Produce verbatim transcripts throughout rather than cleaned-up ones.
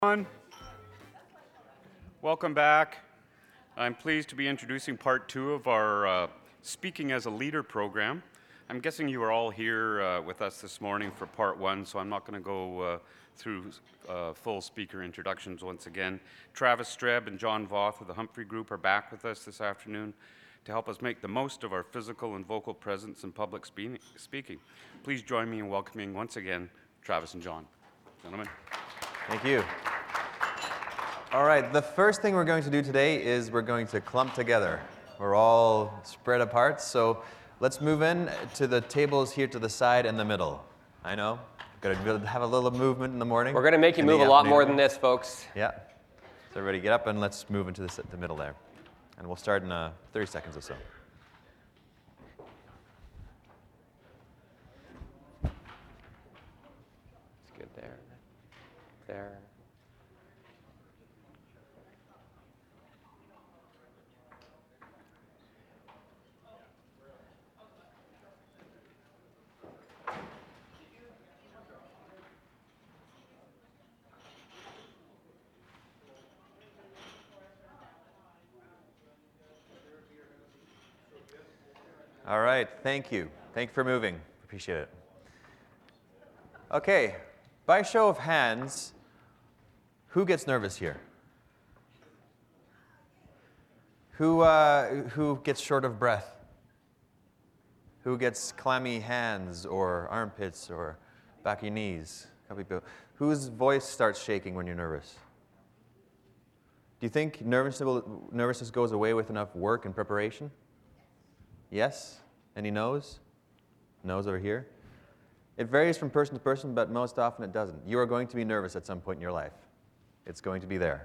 everyone. Welcome back. I'm pleased to be introducing part two of our uh, Speaking as a Leader program. I'm guessing you are all here uh, with us this morning for part one, so I'm not going to go uh, through uh, full speaker introductions once again. Travis Streb and John Voth of the Humphrey Group are back with us this afternoon to help us make the most of our physical and vocal presence in public spe- speaking. Please join me in welcoming once again Travis and John. Gentlemen. Thank you. All right, the first thing we're going to do today is we're going to clump together. We're all spread apart, so let's move in to the tables here to the side and the middle. I know, got to have a little movement in the morning. We're going to make you move a lot more than this, folks. Yeah. So everybody get up and let's move into the, the middle there. And we'll start in uh, thirty seconds or so. It's good there. There. All right, thank you. Thank you for moving. Appreciate it. Okay, by show of hands, who gets nervous here? Who, uh, who gets short of breath? Who gets clammy hands or armpits or back of your knees? A couple people. Whose voice starts shaking when you're nervous? Do you think nervousness, nervousness goes away with enough work and preparation? Yes? Any no's? No's over here? It varies from person to person, but most often it doesn't. You are going to be nervous at some point in your life. It's going to be there.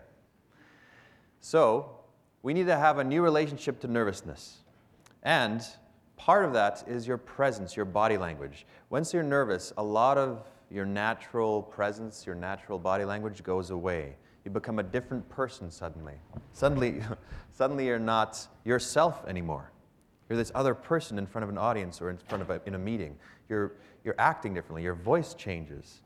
So, we need to have a new relationship to nervousness. And part of that is your presence, your body language. Once you're nervous, a lot of your natural presence, your natural body language goes away. You become a different person suddenly. Suddenly, suddenly you're not yourself anymore. You're this other person in front of an audience or in front of a, in a meeting. You're, you're acting differently. Your voice changes.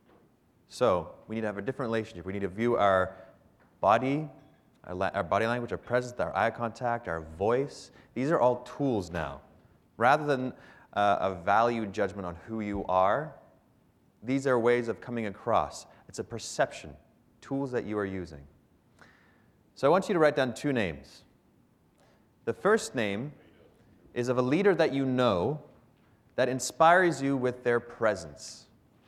So we need to have a different relationship. We need to view our body, our, la- our body language, our presence, our eye contact, our voice. These are all tools now. Rather than uh, a value judgment on who you are, these are ways of coming across. It's a perception, tools that you are using. So I want you to write down two names. The first name is of a leader that you know that inspires you with their presence.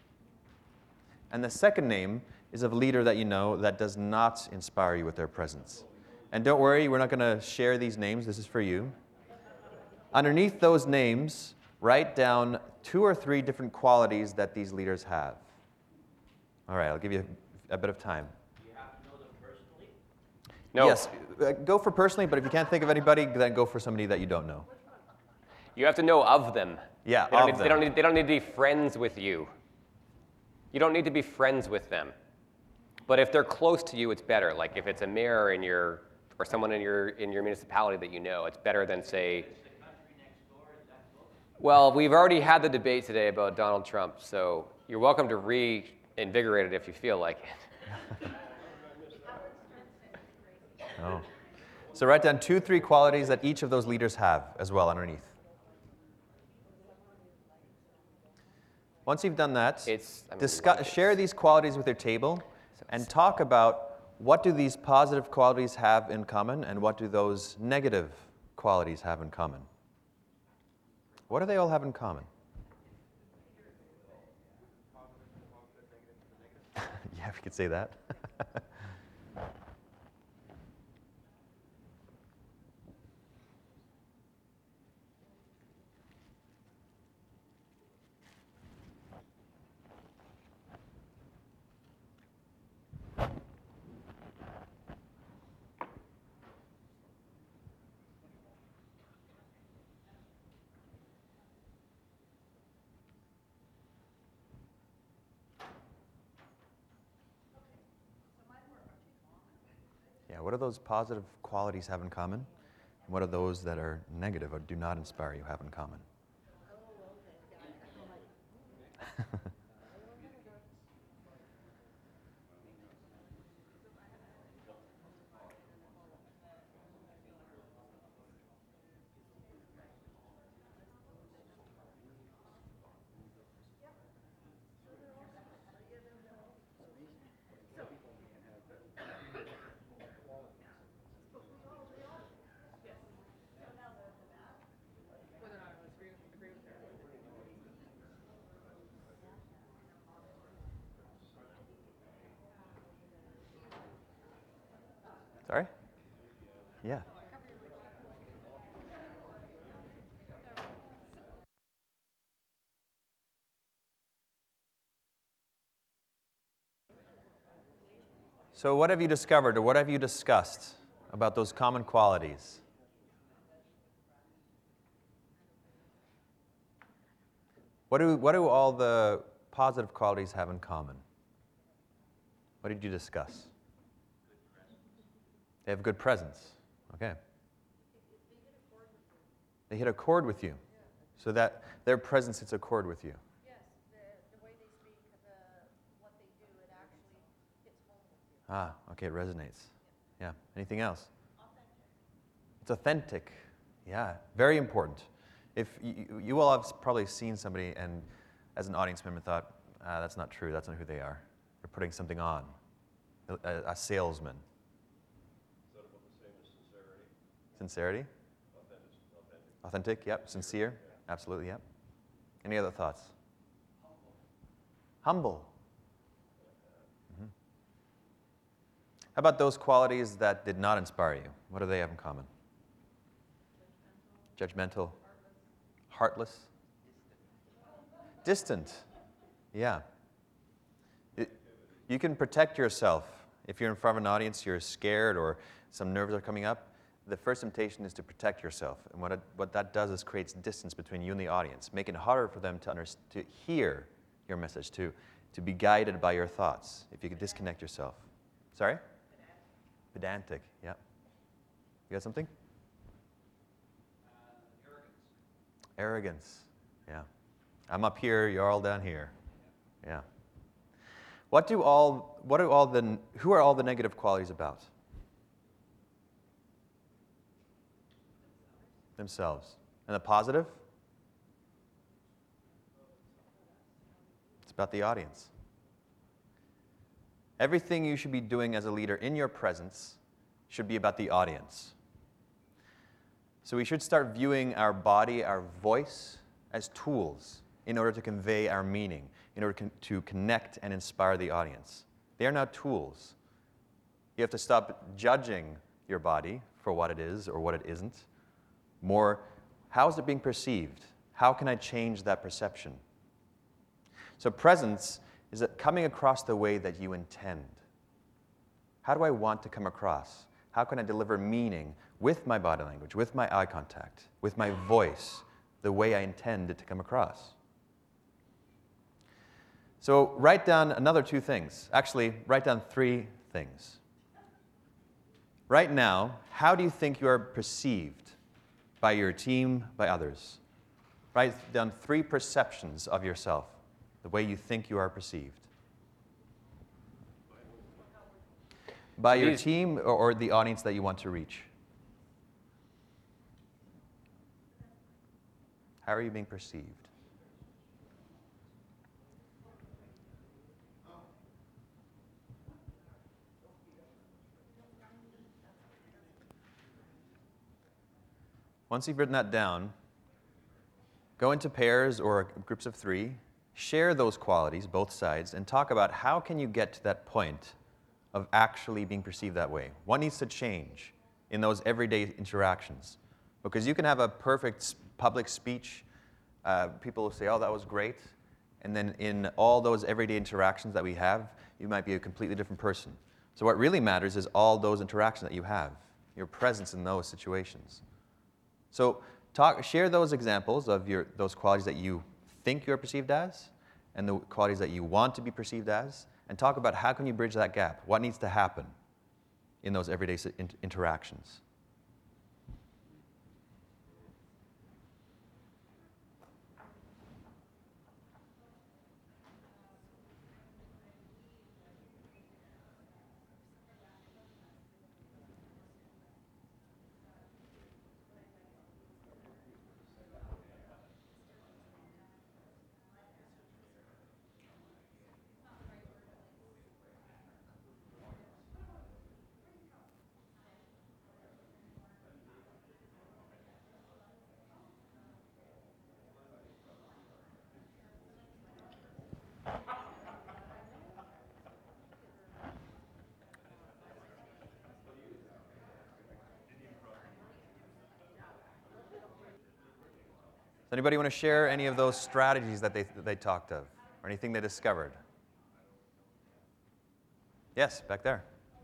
And the second name is of a leader that you know that does not inspire you with their presence. And don't worry, we're not going to share these names. This is for you. Underneath those names, write down two or three different qualities that these leaders have. All right, I'll give you a, a bit of time. Do you have to know them personally? No. Yes, uh, go for personally, but if you can't think of anybody, then go for somebody that you don't know. You have to know of them. Yeah, they don't, of need, them. They don't, need, they don't need to be friends with you. You don't need to be friends with them. But if they're close to you, it's better. Like if it's a mayor in your, or someone in your, in your municipality that you know, it's better than, say, well, we've already had the debate today about Donald Trump, so you're welcome to reinvigorate it if you feel like it. Oh. So write down two, three qualities that each of those leaders have as well underneath. Once you've done that, It's, I mean, discuss, share these qualities with your table and talk about what do these positive qualities have in common and what do those negative qualities have in common. What do they all have in common? Yeah, we could say that. Yeah, what do those positive qualities have in common? And what are those that are negative or do not inspire you have in common? Sorry? Yeah. So what have you discovered or what have you discussed about those common qualities? What do, what do all the positive qualities have in common? What did you discuss? They have good presence. Okay. They hit a chord with you. So that their presence hits a chord with you. Yes, the, the way they speak, the, what they do, it actually hits home with you. Ah, okay, it resonates. Yeah. Anything else? Authentic. It's authentic. Yeah, very important. If you, you all have probably seen somebody and as an audience member thought, ah, that's not true, that's not who they are. They're putting something on. A, a salesman. Is that about the same as sincerity? Sincerity? Authentic. Authentic. Authentic, yep. Sincere, absolutely, yep. Any other thoughts? Humble. Mm-hmm. How about those qualities that did not inspire you? What do they have in common? Judgmental. Heartless. Distant. Yeah. It, you can protect yourself. If you're in front of an audience, you're scared or some nerves are coming up, the first temptation is to protect yourself. And what, it, what that does is creates distance between you and the audience, making it harder for them to, under, to hear your message, to, to be guided by your thoughts, if you could disconnect yourself. Sorry? Pedantic, yeah. You got something? Uh, arrogance. Arrogance, yeah. I'm up here, you're all down here. Yeah. What do all, what do all the, who are all the negative qualities about? Themselves. And the positive? It's about the audience. Everything you should be doing as a leader in your presence should be about the audience. So we should start viewing our body, our voice, as tools in order to convey our meaning, in order con- to connect and inspire the audience. They are not tools. You have to stop judging your body for what it is or what it isn't. More, how is it being perceived? How can I change that perception? So presence is that coming across the way that you intend. How do I want to come across? How can I deliver meaning with my body language, with my eye contact, with my voice, the way I intend it to come across? So write down another two things. Actually, write down three things. Right now, how do you think you are perceived by your team, by others? Write down three perceptions of yourself, the way you think you are perceived. By your These- team or, or the audience that you want to reach. How are you being perceived? Once you've written that down, go into pairs or groups of three, share those qualities, both sides, and talk about how can you get to that point of actually being perceived that way. What needs to change in those everyday interactions? Because you can have a perfect s- public speech, uh, people will say, oh, that was great, and then in all those everyday interactions that we have, you might be a completely different person. So what really matters is all those interactions that you have, your presence in those situations. So talk, share those examples of your, those qualities that you think you're perceived as and the qualities that you want to be perceived as, and talk about how can you bridge that gap? What needs to happen in those everyday si- in- interactions? Does anybody want to share any of those strategies that they, that they talked of, or anything they discovered? Yes, back there.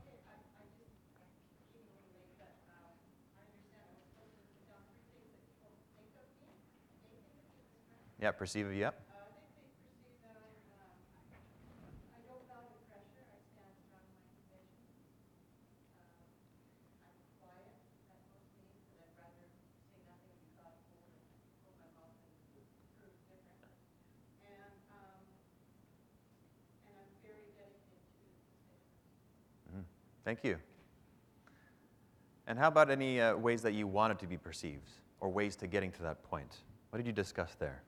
Yeah, perceive it, yep. Thank you. And how about any uh, ways that you wanted to be perceived, or ways to getting to that point? What did you discuss there?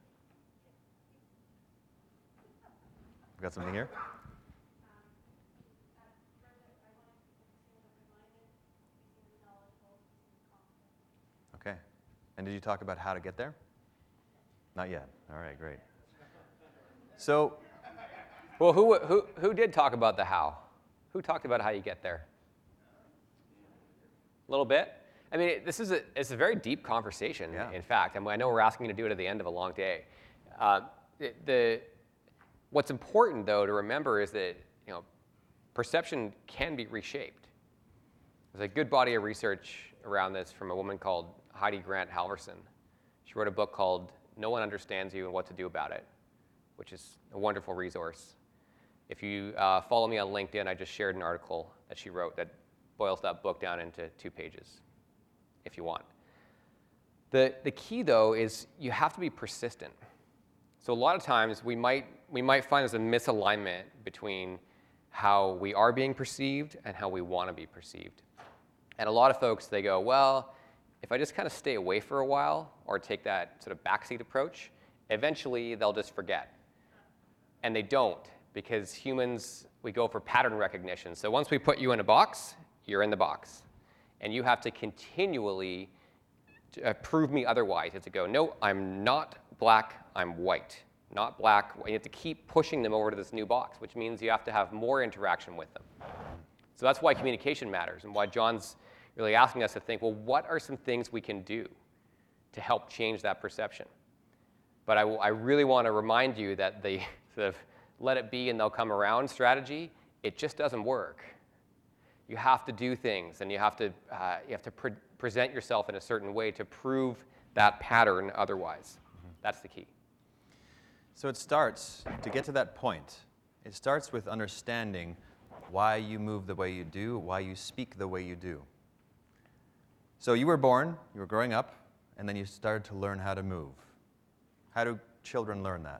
Got something here? Okay. And did you talk about how to get there? Not yet. All right, great. So, Well, who, who, who did talk about the how? Who talked about how you get there? A little bit? I mean, this is a, it's a very deep conversation, Yeah. in fact. I, mean, I know we're asking you to do it at the end of a long day. Uh, the, the, what's important, though, to remember is that you know, perception can be reshaped. There's a good body of research around this from a woman called Heidi Grant Halverson. She wrote a book called No One Understands You and What to Do About It, which is a wonderful resource. If you uh, follow me on LinkedIn, I just shared an article that she wrote that boils that book down into two pages, if you want. The, the key, though, is you have to be persistent. So a lot of times we might, we might find there's a misalignment between how we are being perceived and how we want to be perceived. And a lot of folks, they go, well, if I just kind of stay away for a while or take that sort of backseat approach, eventually they'll just forget. And they don't, because humans, we go for pattern recognition. So once we put you in a box, you're in the box. And you have to continually uh, prove me otherwise. You have to go, no, I'm not black, I'm white. Not black. You have to keep pushing them over to this new box, which means you have to have more interaction with them. So that's why communication matters, and why John's really asking us to think, well, what are some things we can do to help change that perception? But I, I really want to remind you that the sort of let it be and they'll come around strategy, it just doesn't work. You have to do things, and you have to, uh, you have to pre present yourself in a certain way to prove that pattern otherwise. Mm-hmm. That's the key. So it starts, to get to that point, it starts with understanding why you move the way you do, why you speak the way you do. So you were born, you were growing up, and then you started to learn how to move. How do children learn that?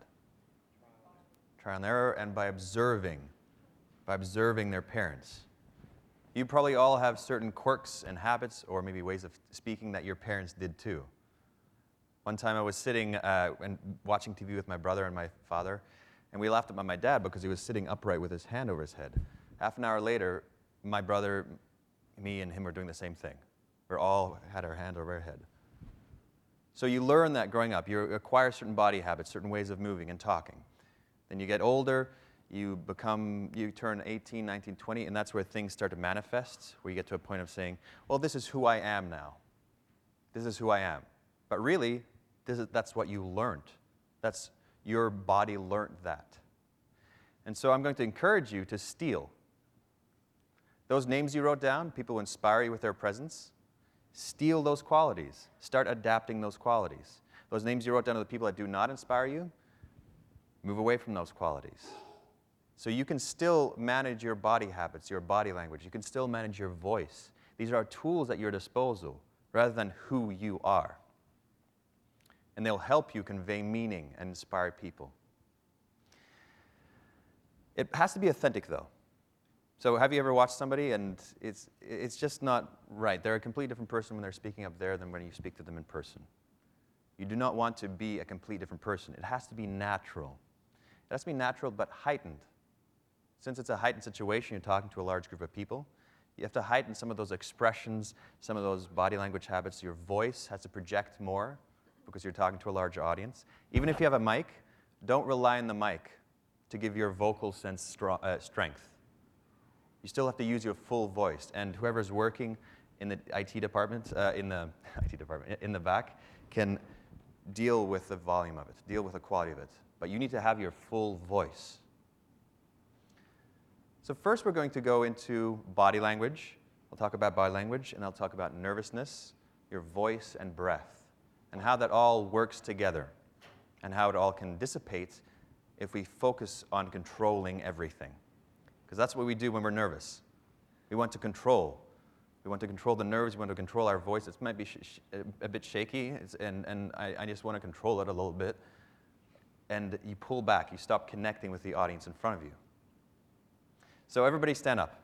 Trial and error, and by observing, by observing their parents. You probably all have certain quirks and habits, or maybe ways of speaking that your parents did too. One time I was sitting uh, and watching T V with my brother and my father, and we laughed at my dad because he was sitting upright with his hand over his head. Half an hour later, my brother, me, and him were doing the same thing. We all had our hand over our head. So you learn that growing up. You acquire certain body habits, certain ways of moving and talking. Then you get older, you become, you turn eighteen, nineteen, twenty, and that's where things start to manifest, where you get to a point of saying, well, this is who I am now. This is who I am. But really, this is, that's what you learned. That's, your body learned that. And so I'm going to encourage you to steal. Those names you wrote down, people who inspire you with their presence, steal those qualities. Start adapting those qualities. Those names you wrote down are the people that do not inspire you, move away from those qualities. So you can still manage your body habits, your body language. You can still manage your voice. These are tools at your disposal rather than who you are. And they'll help you convey meaning and inspire people. It has to be authentic, though. So have you ever watched somebody and it's, it's just not right? They're a completely different person when they're speaking up there than when you speak to them in person. You do not want to be a completely different person. It has to be natural. It has to be natural but heightened. Since it's a heightened situation, you're talking to a large group of people, you have to heighten some of those expressions, some of those body language habits. Your voice has to project more because you're talking to a large audience. Even if you have a mic, don't rely on the mic to give your vocal sense strong, uh, strength. You still have to use your full voice. And whoever's working in the I T department, uh, in the I T department, in the back, can deal with the volume of it, deal with the quality of it. But you need to have your full voice. So first we're going to go into body language. I'll talk about body language, and I'll talk about nervousness, your voice, and breath, and how that all works together, and how it all can dissipate if we focus on controlling everything. Because that's what we do when we're nervous. We want to control. We want to control the nerves. We want to control our voice. It might be sh sh a bit shaky, it's, and, and I, I just want to control it a little bit. And you pull back. You stop connecting with the audience in front of you. So everybody stand up.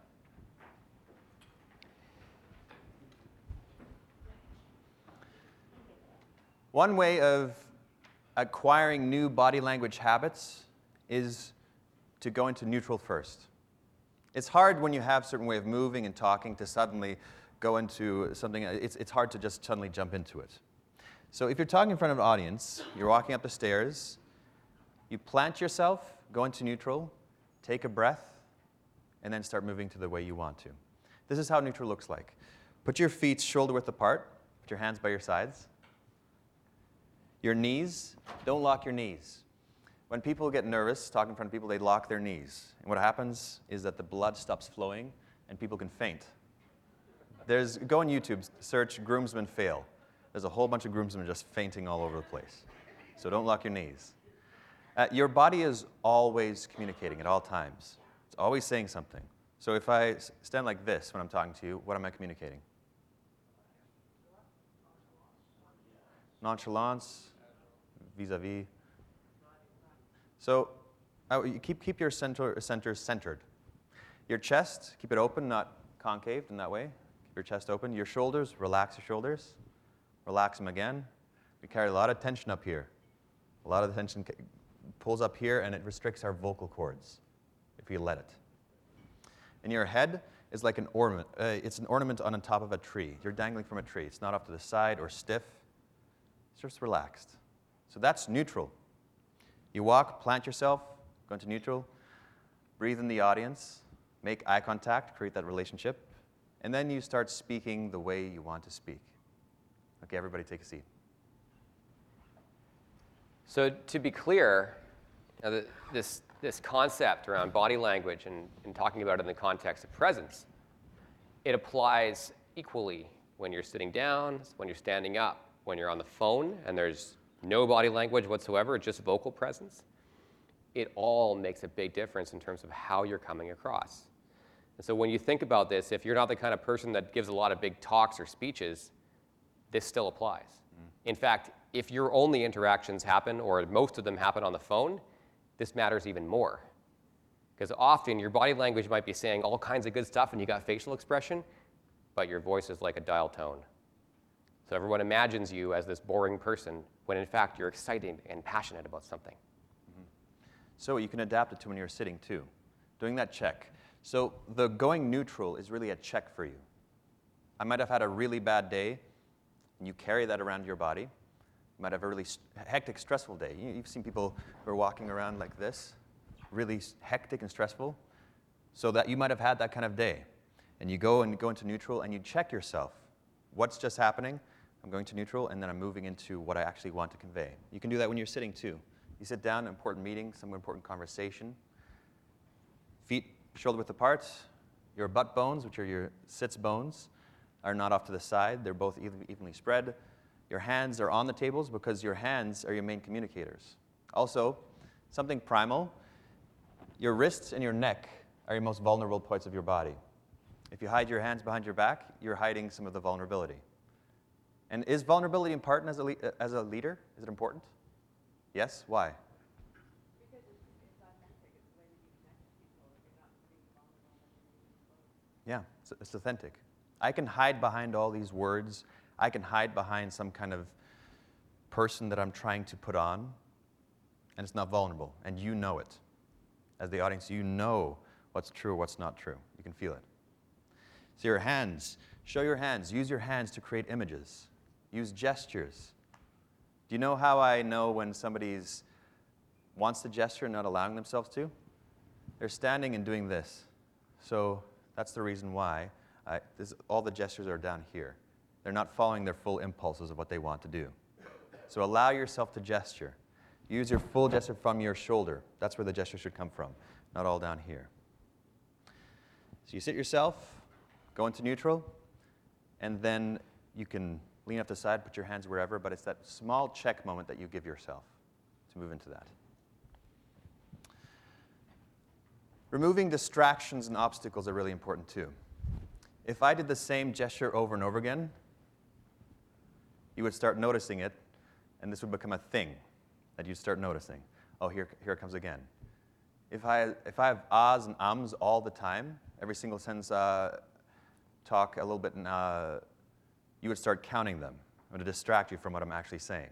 One way of acquiring new body language habits is to go into neutral first. It's hard when you have a certain way of moving and talking to suddenly go into something. It's, it's hard to just suddenly jump into it. So if you're talking in front of an audience, you're walking up the stairs, you plant yourself, go into neutral, take a breath, and then start moving to the way you want to. This is how neutral looks like. Put your feet shoulder width apart. Put your hands by your sides. Your knees, don't lock your knees. When people get nervous talking in front of people, they lock their knees. And what happens is that the blood stops flowing and people can faint. There's, go on YouTube, search groomsmen fail. There's a whole bunch of groomsmen just fainting all over the place. So don't lock your knees. Uh, your body is always communicating at all times. It's always saying something. So if I stand like this when I'm talking to you, what am I communicating? Nonchalance, vis-a-vis. So uh, you keep, keep your center, center centered. Your chest, keep it open, not concaved in that way. Keep your chest open. Your shoulders, relax your shoulders. Relax them again. We carry a lot of tension up here. A lot of the tension pulls up here, and it restricts our vocal cords if we let it. And your head is like an ornament. Uh, it's an ornament on the top of a tree. You're dangling from a tree. It's not off to the side or stiff. It's just relaxed. So that's neutral. You walk, plant yourself, go into neutral, breathe in the audience, make eye contact, create that relationship, and then you start speaking the way you want to speak. Okay, everybody take a seat. So to be clear, uh, the, this, this concept around body language and, and talking about it in the context of presence, it applies equally when you're sitting down, when you're standing up, when you're on the phone and there's no body language whatsoever, just vocal presence. It all makes a big difference in terms of how you're coming across. And so when you think about this, if you're not the kind of person that gives a lot of big talks or speeches, this still applies. Mm. In fact, if your only interactions happen, or most of them happen on the phone, this matters even more. Because often your body language might be saying all kinds of good stuff and you got facial expression, but your voice is like a dial tone. So everyone imagines you as this boring person when in fact you're excited and passionate about something. Mm-hmm. So you can adapt it to when you're sitting too. Doing that check. So the going neutral is really a check for you. I might have had a really bad day, and you carry that around your body. You might have a really hectic, stressful day. You've seen people who are walking around like this, really hectic and stressful. So that you might have had that kind of day. And you go and go into neutral and you check yourself. What's just happening? I'm going to neutral, and then I'm moving into what I actually want to convey. You can do that when you're sitting too. You sit down, an important meeting, some important conversation. Feet shoulder width apart. Your butt bones, which are your sits bones, are not off to the side. They're both evenly spread. Your hands are on the tables because your hands are your main communicators. Also, something primal, your wrists and your neck are your most vulnerable parts of your body. If you hide your hands behind your back, you're hiding some of the vulnerability. And is vulnerability important as a, le as a leader? Is it important? Yes? Why? Because it's, it's authentic. It's the way that you connect with people. If you're not being vulnerable, then you're being exposed. Yeah, it's, it's authentic. I can hide behind all these words. I can hide behind some kind of person that I'm trying to put on, and it's not vulnerable, and you know it. As the audience, you know what's true or what's not true. You can feel it. So your hands, show your hands. Use your hands to create images. Use gestures. Do you know how I know when somebody's wants to gesture and not allowing themselves to? They're standing and doing this. So that's the reason why I, this, all the gestures are down here. They're not following their full impulses of what they want to do. So allow yourself to gesture. Use your full gesture from your shoulder. That's where the gesture should come from, not all down here. So you sit yourself, go into neutral, and then you can lean up the side, put your hands wherever, but it's that small check moment that you give yourself to move into that. Removing distractions and obstacles are really important too. If I did the same gesture over and over again, you would start noticing it, and this would become a thing that you'd start noticing. Oh, here, here it comes again. If I, if I have ahs and ums all the time, every single sentence uh, talk a little bit, uh, you would start counting them. I'm going to distract you from what I'm actually saying.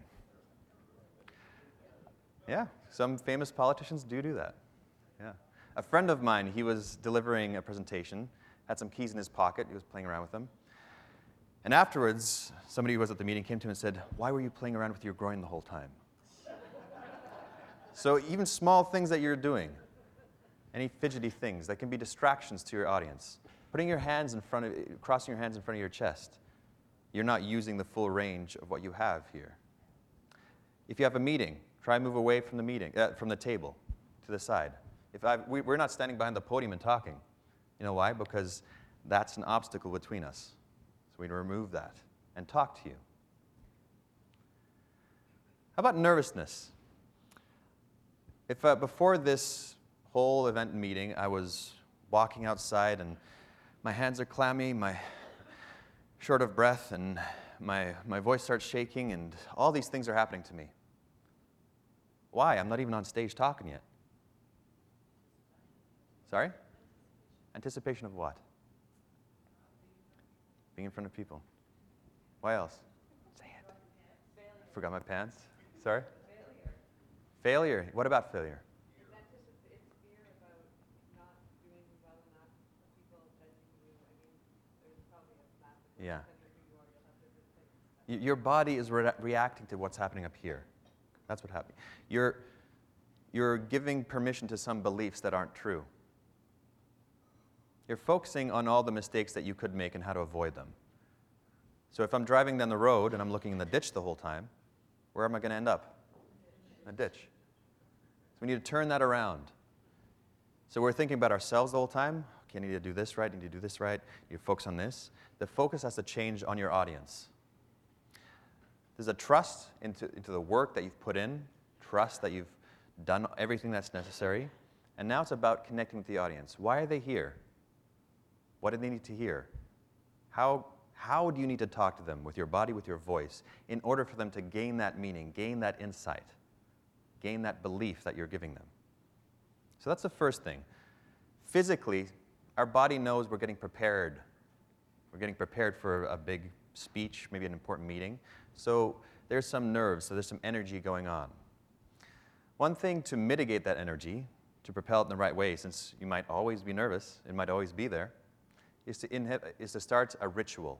Yeah, some famous politicians do do that. Yeah. A friend of mine, he was delivering a presentation, had some keys in his pocket, he was playing around with them. And afterwards, somebody who was at the meeting came to him and said, "Why were you playing around with your groin the whole time?" So even small things that you're doing, any fidgety things that can be distractions to your audience. Putting your hands in front of, crossing your hands in front of your chest, you're not using the full range of what you have here. If you have a meeting, try and move away from the meeting, uh, from the table to the side. If I, we, we're not standing behind the podium and talking. You know why? Because that's an obstacle between us. So we need to remove that and talk to you. How about nervousness? If uh, before this whole event meeting, I was walking outside and my hands are clammy, my short of breath, and my, my voice starts shaking, and all these things are happening to me. Why? I'm not even on stage talking yet. Sorry? Anticipation of what? Being in front of people. Why else? Say it. I forgot my pants. Sorry? Failure. What about failure? It's anticip- it's fear about not doing well enough, people judging you. I mean, there's probably a massive Yeah. percentage of who you are, you'll have different things. Y- Your body is re- reacting to what's happening up here. That's what happened. You're, you're giving permission to some beliefs that aren't true. You're focusing on all the mistakes that you could make and how to avoid them. So if I'm driving down the road and I'm looking in the ditch the whole time, where am I going to end up? A ditch. So we need to turn that around. So we're thinking about ourselves the whole time. Okay, I need to do this right, I need to do this right. You focus on this. The focus has to change on your audience. There's a trust into, into the work that you've put in, trust that you've done everything that's necessary, and now it's about connecting with the audience. Why are they here? What do they need to hear? How, how do you need to talk to them with your body, with your voice, in order for them to gain that meaning, gain that insight, gain that belief that you're giving them? So that's the first thing. Physically, our body knows we're getting prepared. We're getting prepared for a big speech, maybe an important meeting. So there's some nerves, so there's some energy going on. One thing to mitigate that energy, to propel it in the right way, since you might always be nervous, it might always be there, is to, inhib- is to start a ritual.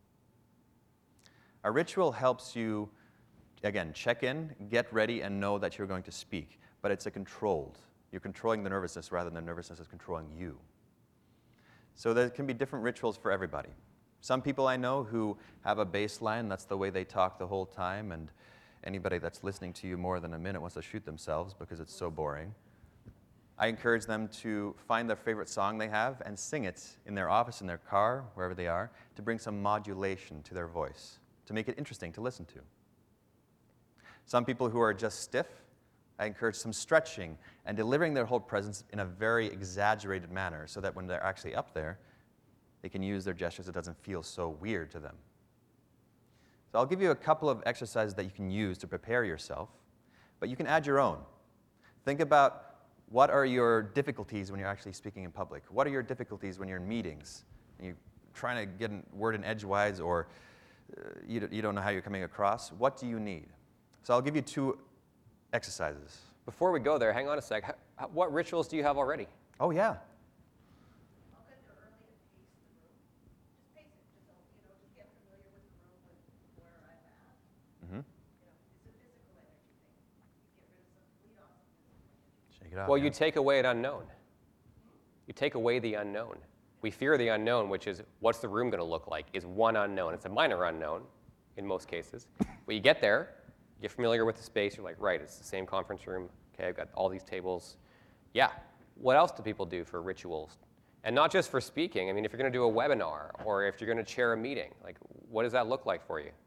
A ritual helps you, again, check in, get ready, and know that you're going to speak. But it's a controlled. You're controlling the nervousness rather than the nervousness is controlling you. So there can be different rituals for everybody. Some people I know who have a baseline, that's the way they talk the whole time, and anybody that's listening to you more than a minute wants to shoot themselves because it's so boring. I encourage them to find their favorite song they have and sing it in their office, in their car, wherever they are, to bring some modulation to their voice, to make it interesting to listen to. Some people who are just stiff, I encourage some stretching and delivering their whole presence in a very exaggerated manner so that when they're actually up there, they can use their gestures. It doesn't feel so weird to them. So I'll give you a couple of exercises that you can use to prepare yourself, but you can add your own. Think about what are your difficulties when you're actually speaking in public? What are your difficulties when you're in meetings? And you're trying to get a word in edgewise or uh, you, you don't know how you're coming across. What do you need? So I'll give you two exercises. Before we go there, hang on a sec. How, what rituals do you have already? Oh, yeah. I'll get there early and pace the room. Just pace it, just, you know, just get familiar with the room, with where I'm at. Mm-hmm. You know, it's a physical energy thing. You get rid of some, lead off some physical energy. Shake it out. Well, yeah. you take away an unknown. You take away the unknown. We fear the unknown, which is what's the room going to look like, is one unknown. It's a minor unknown in most cases. But you get there, get familiar with the space. You're like, right, it's the same conference room. Okay, I've got all these tables. Yeah. What else do people do for rituals? And not just for speaking. I mean, if you're going to do a webinar or if you're going to chair a meeting, like, what does that look like for you?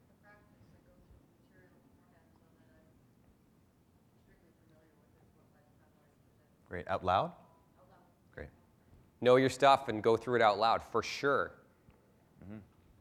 Great. Out loud? Great. Know your stuff and go through it out loud, for sure. Mm-hmm.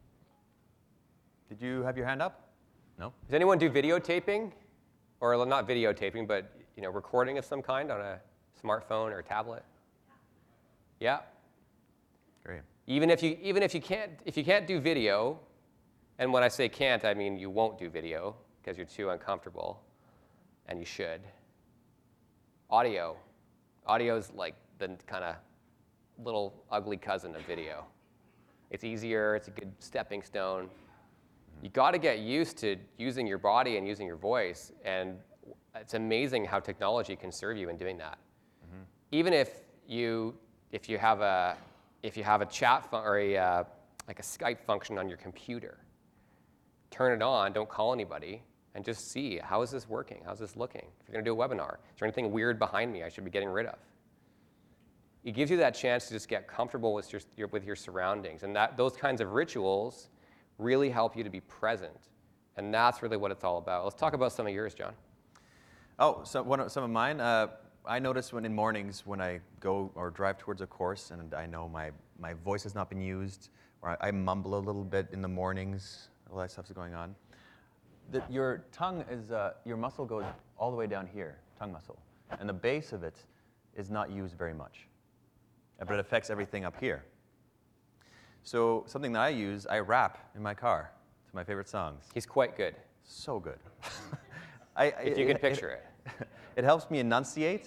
Did you have your hand up? No? Does anyone do videotaping? Or not videotaping, but you know, recording of some kind on a smartphone or a tablet? Yeah. Great. Even if you even if you can't if you can't do video, and when I say can't, I mean you won't do video because you're too uncomfortable, and you should. Audio. Audio is like the kind of little ugly cousin of video. It's easier, it's a good stepping stone. You got to get used to using your body and using your voice, and it's amazing how technology can serve you in doing that. Mm-hmm. Even if you if you have a if you have a chat fun- or a uh, like a Skype function on your computer, turn it on, don't call anybody, and just see, how is this working? How's this looking? If you're going to do a webinar, is there anything weird behind me I should be getting rid of? It gives you that chance to just get comfortable with your, your, with your surroundings. And that, those kinds of rituals really help you to be present. And that's really what it's all about. Let's talk about some of yours, John. Oh, so one of, some of mine. Uh, I notice when in mornings when I go or drive towards a course and I know my, my voice has not been used, or I, I mumble a little bit in the mornings, all that stuff's going on. The, your tongue is, uh, your muscle goes all the way down here, tongue muscle. And the base of it is not used very much. But it affects everything up here. So something that I use, I rap in my car to my favorite songs. He's quite good. So good. I, if you it, can picture it. it. It helps me enunciate.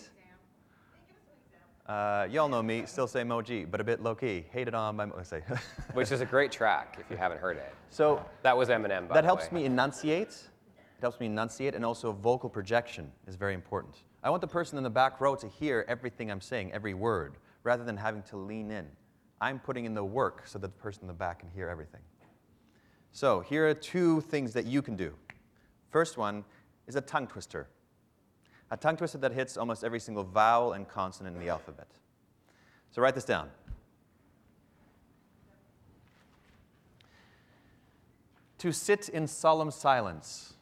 Uh, you all know me, still say Moji, but a bit low-key. Hated on by Moji. Which is a great track, if you haven't heard it. So that was Eminem, by That the helps way. me enunciate. It helps me enunciate, and also vocal projection is very important. I want the person in the back row to hear everything I'm saying, every word, rather than having to lean in. I'm putting in the work so that the person in the back can hear everything. So here are two things that you can do. First one is a tongue twister. A tongue twister that hits almost every single vowel and consonant in the alphabet. So write this down. To sit in solemn silence.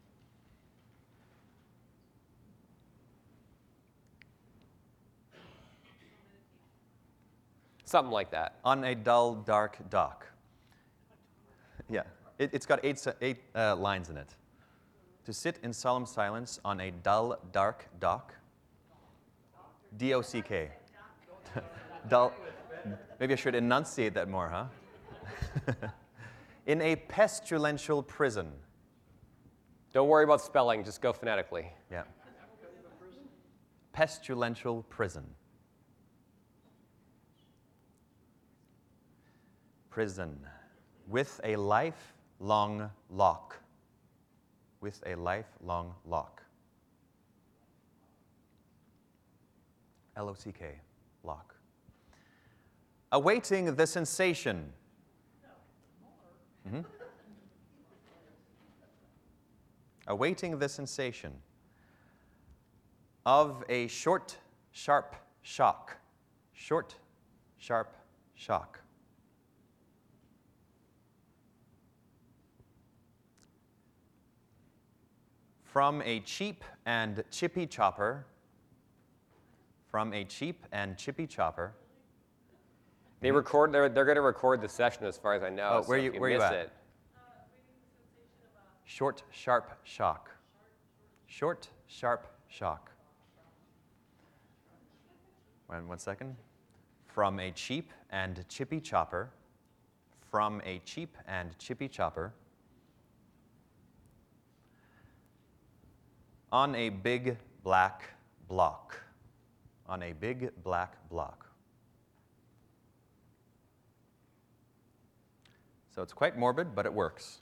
Something like that. On a dull, dark dock. Yeah, it, it's got eight, eight uh, lines in it. To sit in solemn silence on a dull, dark dock. D O C K. Dull. Maybe I should enunciate that more, huh? In a pestilential prison. Don't worry about spelling, just go phonetically. Yeah. Pestilential prison. Prison. With a lifelong lock. With a lifelong lock. L O C K, lock. Awaiting the sensation. Mm-hmm. Awaiting the sensation of a short, sharp shock. Short, sharp shock. From a cheap and chippy chopper. From a cheap and chippy chopper. They record. They're, they're going to record the session, as far as I know. Oh, so where if you- you where you miss at? it, Short, sharp shock. Short, sharp shock. One, one second. From a cheap and chippy chopper. From a cheap and chippy chopper. On a big black block. On a big black block. So it's quite morbid, but it works.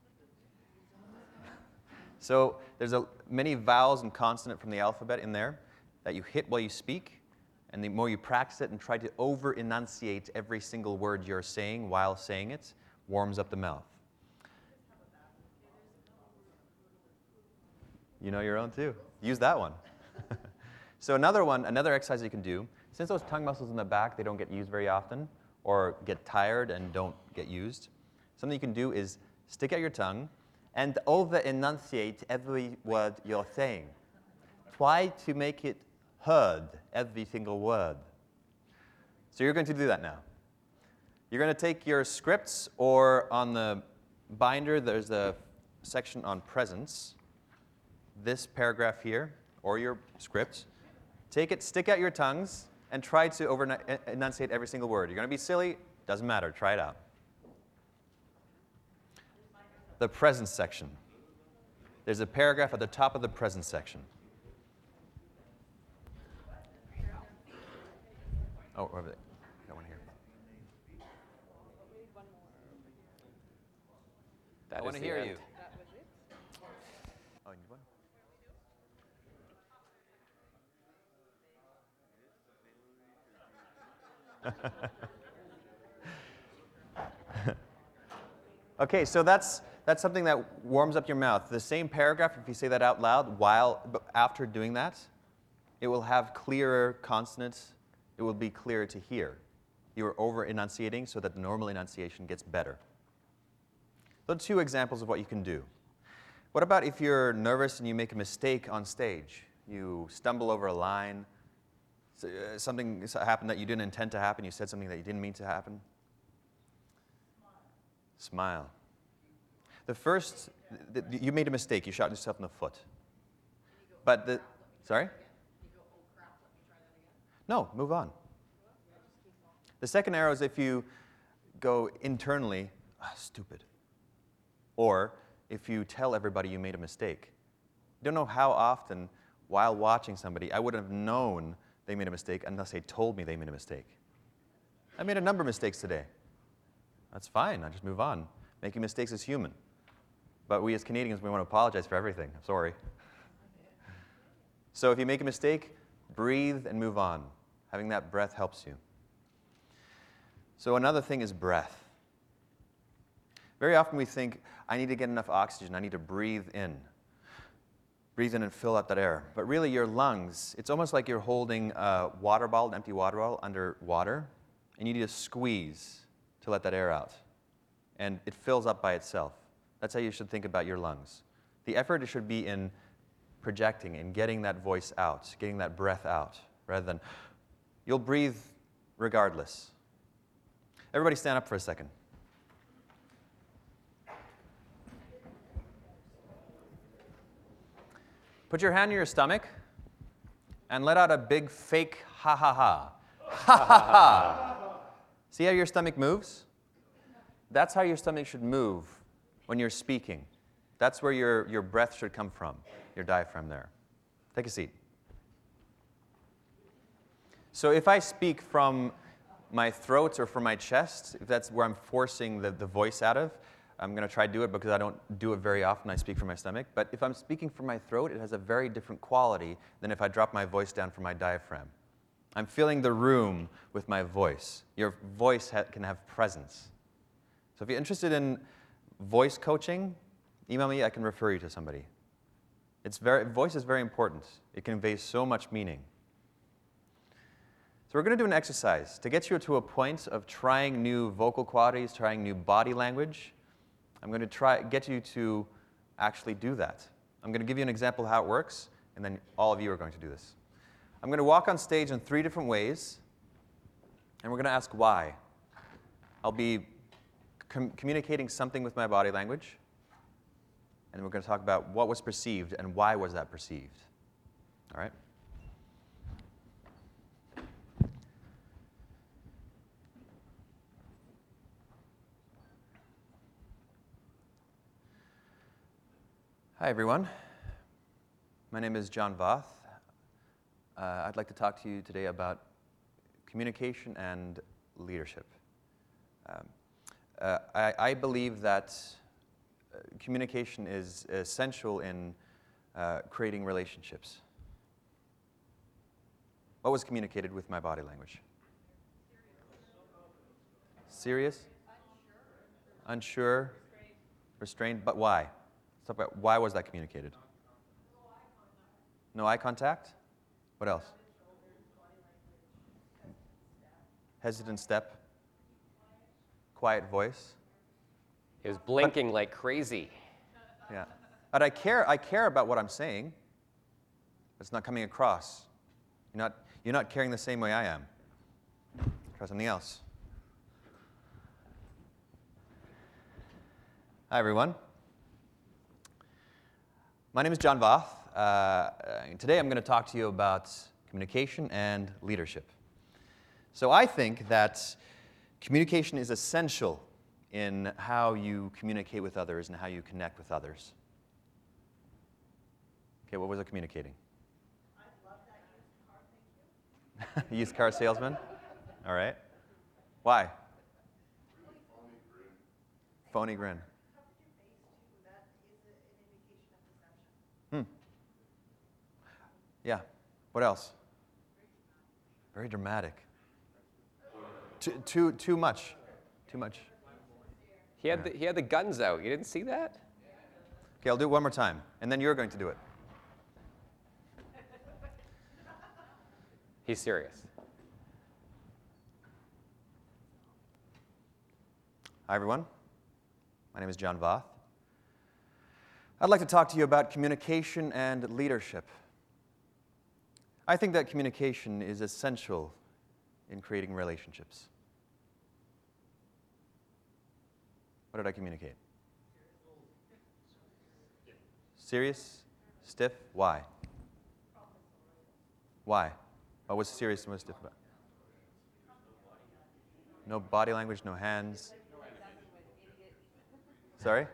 So there's a, many vowels and consonant from the alphabet in there that you hit while you speak, and the more you practice it and try to over-enunciate every single word you're saying while saying it, warms up the mouth. You know your own too. Use that one. So another one, another exercise you can do, since those tongue muscles in the back, they don't get used very often or get tired and don't get used, something you can do is stick out your tongue and over-enunciate every word you're saying. Try to make it heard, every single word. So you're going to do that now. You're going to take your scripts, or on the binder, there's a section on presence. This paragraph here, or your script. Take it, stick out your tongues, and try to over-enunciate every single word. You're going to be silly, doesn't matter, try it out. The presence section. There's a paragraph at the top of the presence section. Oh, over there. Got one here. That I is want to the hear end. you. That was it? Oh, you need one? Okay, so that's, that's something that warms up your mouth. The same paragraph, if you say that out loud while, but after doing that, it will have clearer consonants. It will be clearer to hear. You are over-enunciating so that the normal enunciation gets better. Those are two examples of what you can do. What about if you're nervous and you make a mistake on stage? You stumble over a line, so, uh, something happened that you didn't intend to happen, you said something that you didn't mean to happen? Smile. The first, th th you made a mistake. You shot yourself in the foot. But the, sorry? No, move on. The second arrow is if you go internally, ah, stupid. Or if you tell everybody you made a mistake. You don't know how often, while watching somebody, I wouldn't have known they made a mistake unless they told me they made a mistake. I made a number of mistakes today. That's fine, I just move on. Making mistakes is human. But we as Canadians, we want to apologize for everything. I'm sorry. So if you make a mistake, breathe and move on. Having that breath helps you. So another thing is breath. Very often we think, I need to get enough oxygen, I need to breathe in. Breathe in and fill out that air. But really your lungs, it's almost like you're holding a water bottle, an empty water bottle under water, and you need to squeeze to let that air out. And it fills up by itself. That's how you should think about your lungs. The effort should be in projecting and getting that voice out, getting that breath out, rather than, you'll breathe regardless. Everybody stand up for a second. Put your hand on your stomach and let out a big fake ha ha ha. Ha ha ha. See how your stomach moves? That's how your stomach should move when you're speaking. That's where your, your breath should come from, your diaphragm there. Take a seat. So if I speak from my throat or from my chest, if that's where I'm forcing the, the voice out of, I'm going to try to do it because I don't do it very often. I speak from my stomach. But if I'm speaking from my throat, it has a very different quality than if I drop my voice down from my diaphragm. I'm filling the room with my voice. Your voice ha- can have presence. So if you're interested in voice coaching, email me. I can refer you to somebody. It's very, voice is very important. It conveys so much meaning. So we're going to do an exercise to get you to a point of trying new vocal qualities, trying new body language. I'm going to try get you to actually do that. I'm going to give you an example of how it works, and then all of you are going to do this. I'm going to walk on stage in three different ways, and we're going to ask why. I'll be com- communicating something with my body language, and we're going to talk about what was perceived and why was that perceived. All right? Hi, everyone. My name is John Voth. Uh, I'd like to talk to you today about communication and leadership. Um, uh, I, I believe that uh, communication is essential in uh, creating relationships. What was communicated with my body language? Serious? Unsure? Restrained. Restrained, but why? Let's talk about why was that communicated? No eye contact? What else? Hesitant step. Quiet voice. He was blinking like crazy. Yeah. But I care, I care about what I'm saying. It's not coming across. You're not, you're not caring the same way I am. Try something else. Hi, everyone. My name is John Voth. Uh, today I'm going to talk to you about communication and leadership. So I think that communication is essential in how you communicate with others and how you connect with others. Okay, what was I communicating? I love that used car, thank you. Used car salesman? All right. Why? Phony grin. Phony grin. Covered your face too, that is a, an indication of deception. Hmm. Yeah. What else? Very dramatic. Too, too, too much. Too much. He had, the, he had the guns out. You didn't see that? Okay, I'll do it one more time, and then you're going to do it. He's serious. Hi, everyone. My name is John Voth. I'd like to talk to you about communication and leadership. I think that communication is essential in creating relationships. What did I communicate? Serious? Stiff? Why? Why? What was serious and what was stiff about? No body language, no hands. Sorry?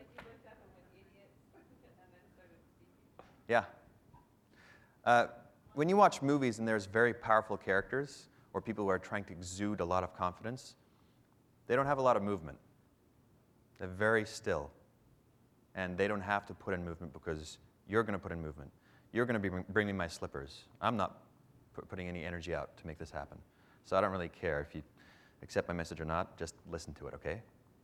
Yeah. Uh, when you watch movies and there's very powerful characters or people who are trying to exude a lot of confidence, they don't have a lot of movement. They're very still. And they don't have to put in movement because you're going to put in movement. You're going to be bringing my slippers. I'm not pu- putting any energy out to make this happen. So I don't really care if you accept my message or not. Just listen to it, okay?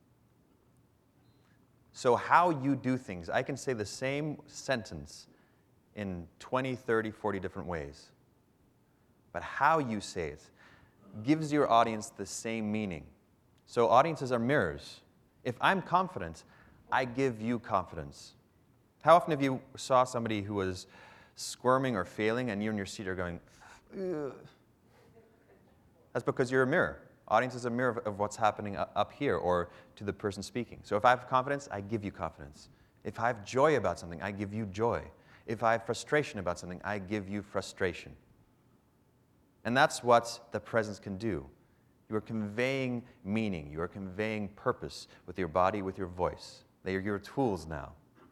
So how you do things, I can say the same sentence in twenty, thirty, forty different ways. But how you say it gives your audience the same meaning. So audiences are mirrors. If I'm confident, I give you confidence. How often have you saw somebody who was squirming or failing and you in your seat are going, ugh? That's because you're a mirror. Audience is a mirror of, of what's happening up here or to the person speaking. So if I have confidence, I give you confidence. If I have joy about something, I give you joy. If I have frustration about something, I give you frustration. And that's what the presence can do. You are conveying meaning. You are conveying purpose with your body, with your voice. They are your tools now.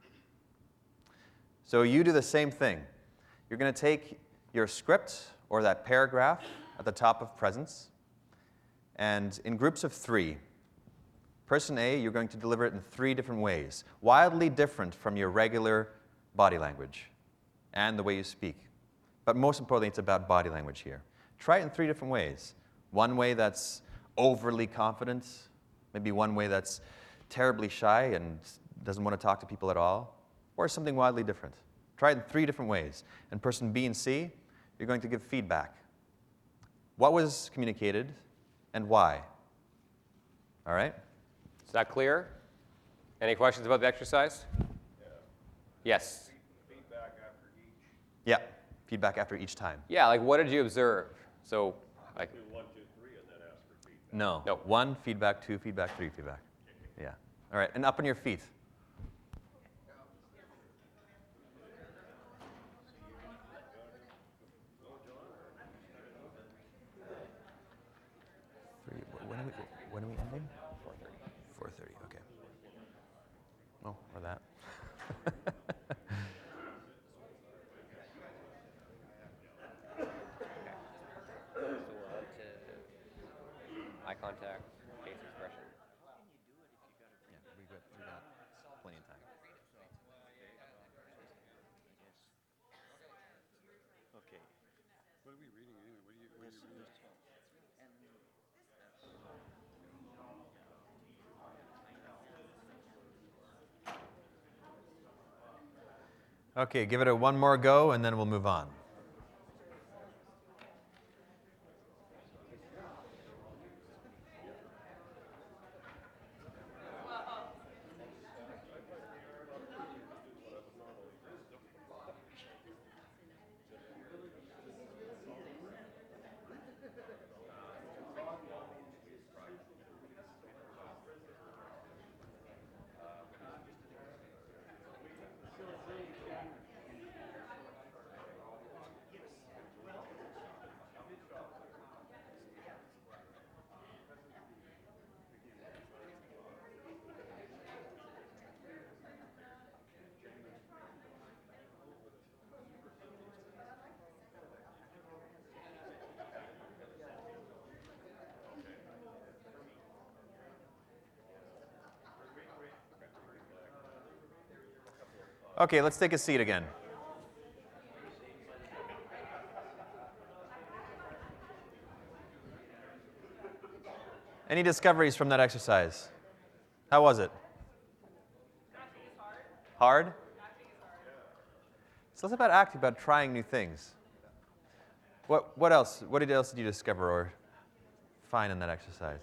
So you do the same thing. You're going to take your script or that paragraph at the top of presence, and in groups of three, person A, you're going to deliver it in three different ways, wildly different from your regular body language and the way you speak. But most importantly, it's about body language here. Try it in three different ways. One way that's overly confident, maybe one way that's terribly shy and doesn't want to talk to people at all, or something wildly different. Try it in three different ways. And person B and C, you're going to give feedback. What was communicated and why? All right? Is that clear? Any questions about the exercise? Yeah. Yes. Feedback after each. Yeah, feedback after each time. Yeah, like what did you observe? So, like, Do one, two, three, and then ask for feedback. No. No. One, feedback, two, feedback, three, feedback. Yeah. All right, and up on your feet. Three, when are we, when are we ending? four thirty. four thirty, okay. Oh, or that. eye contact, face expression. Yeah, we got, we got plenty of time. Okay. What are we reading anyway? What are you, what are you reading? Okay, give it a one more go, and then we'll move on. Okay, let's take a seat again. Any discoveries from that exercise? How was it? Hard? So it's about acting, about trying new things. What, what else? What else did you discover or find in that exercise?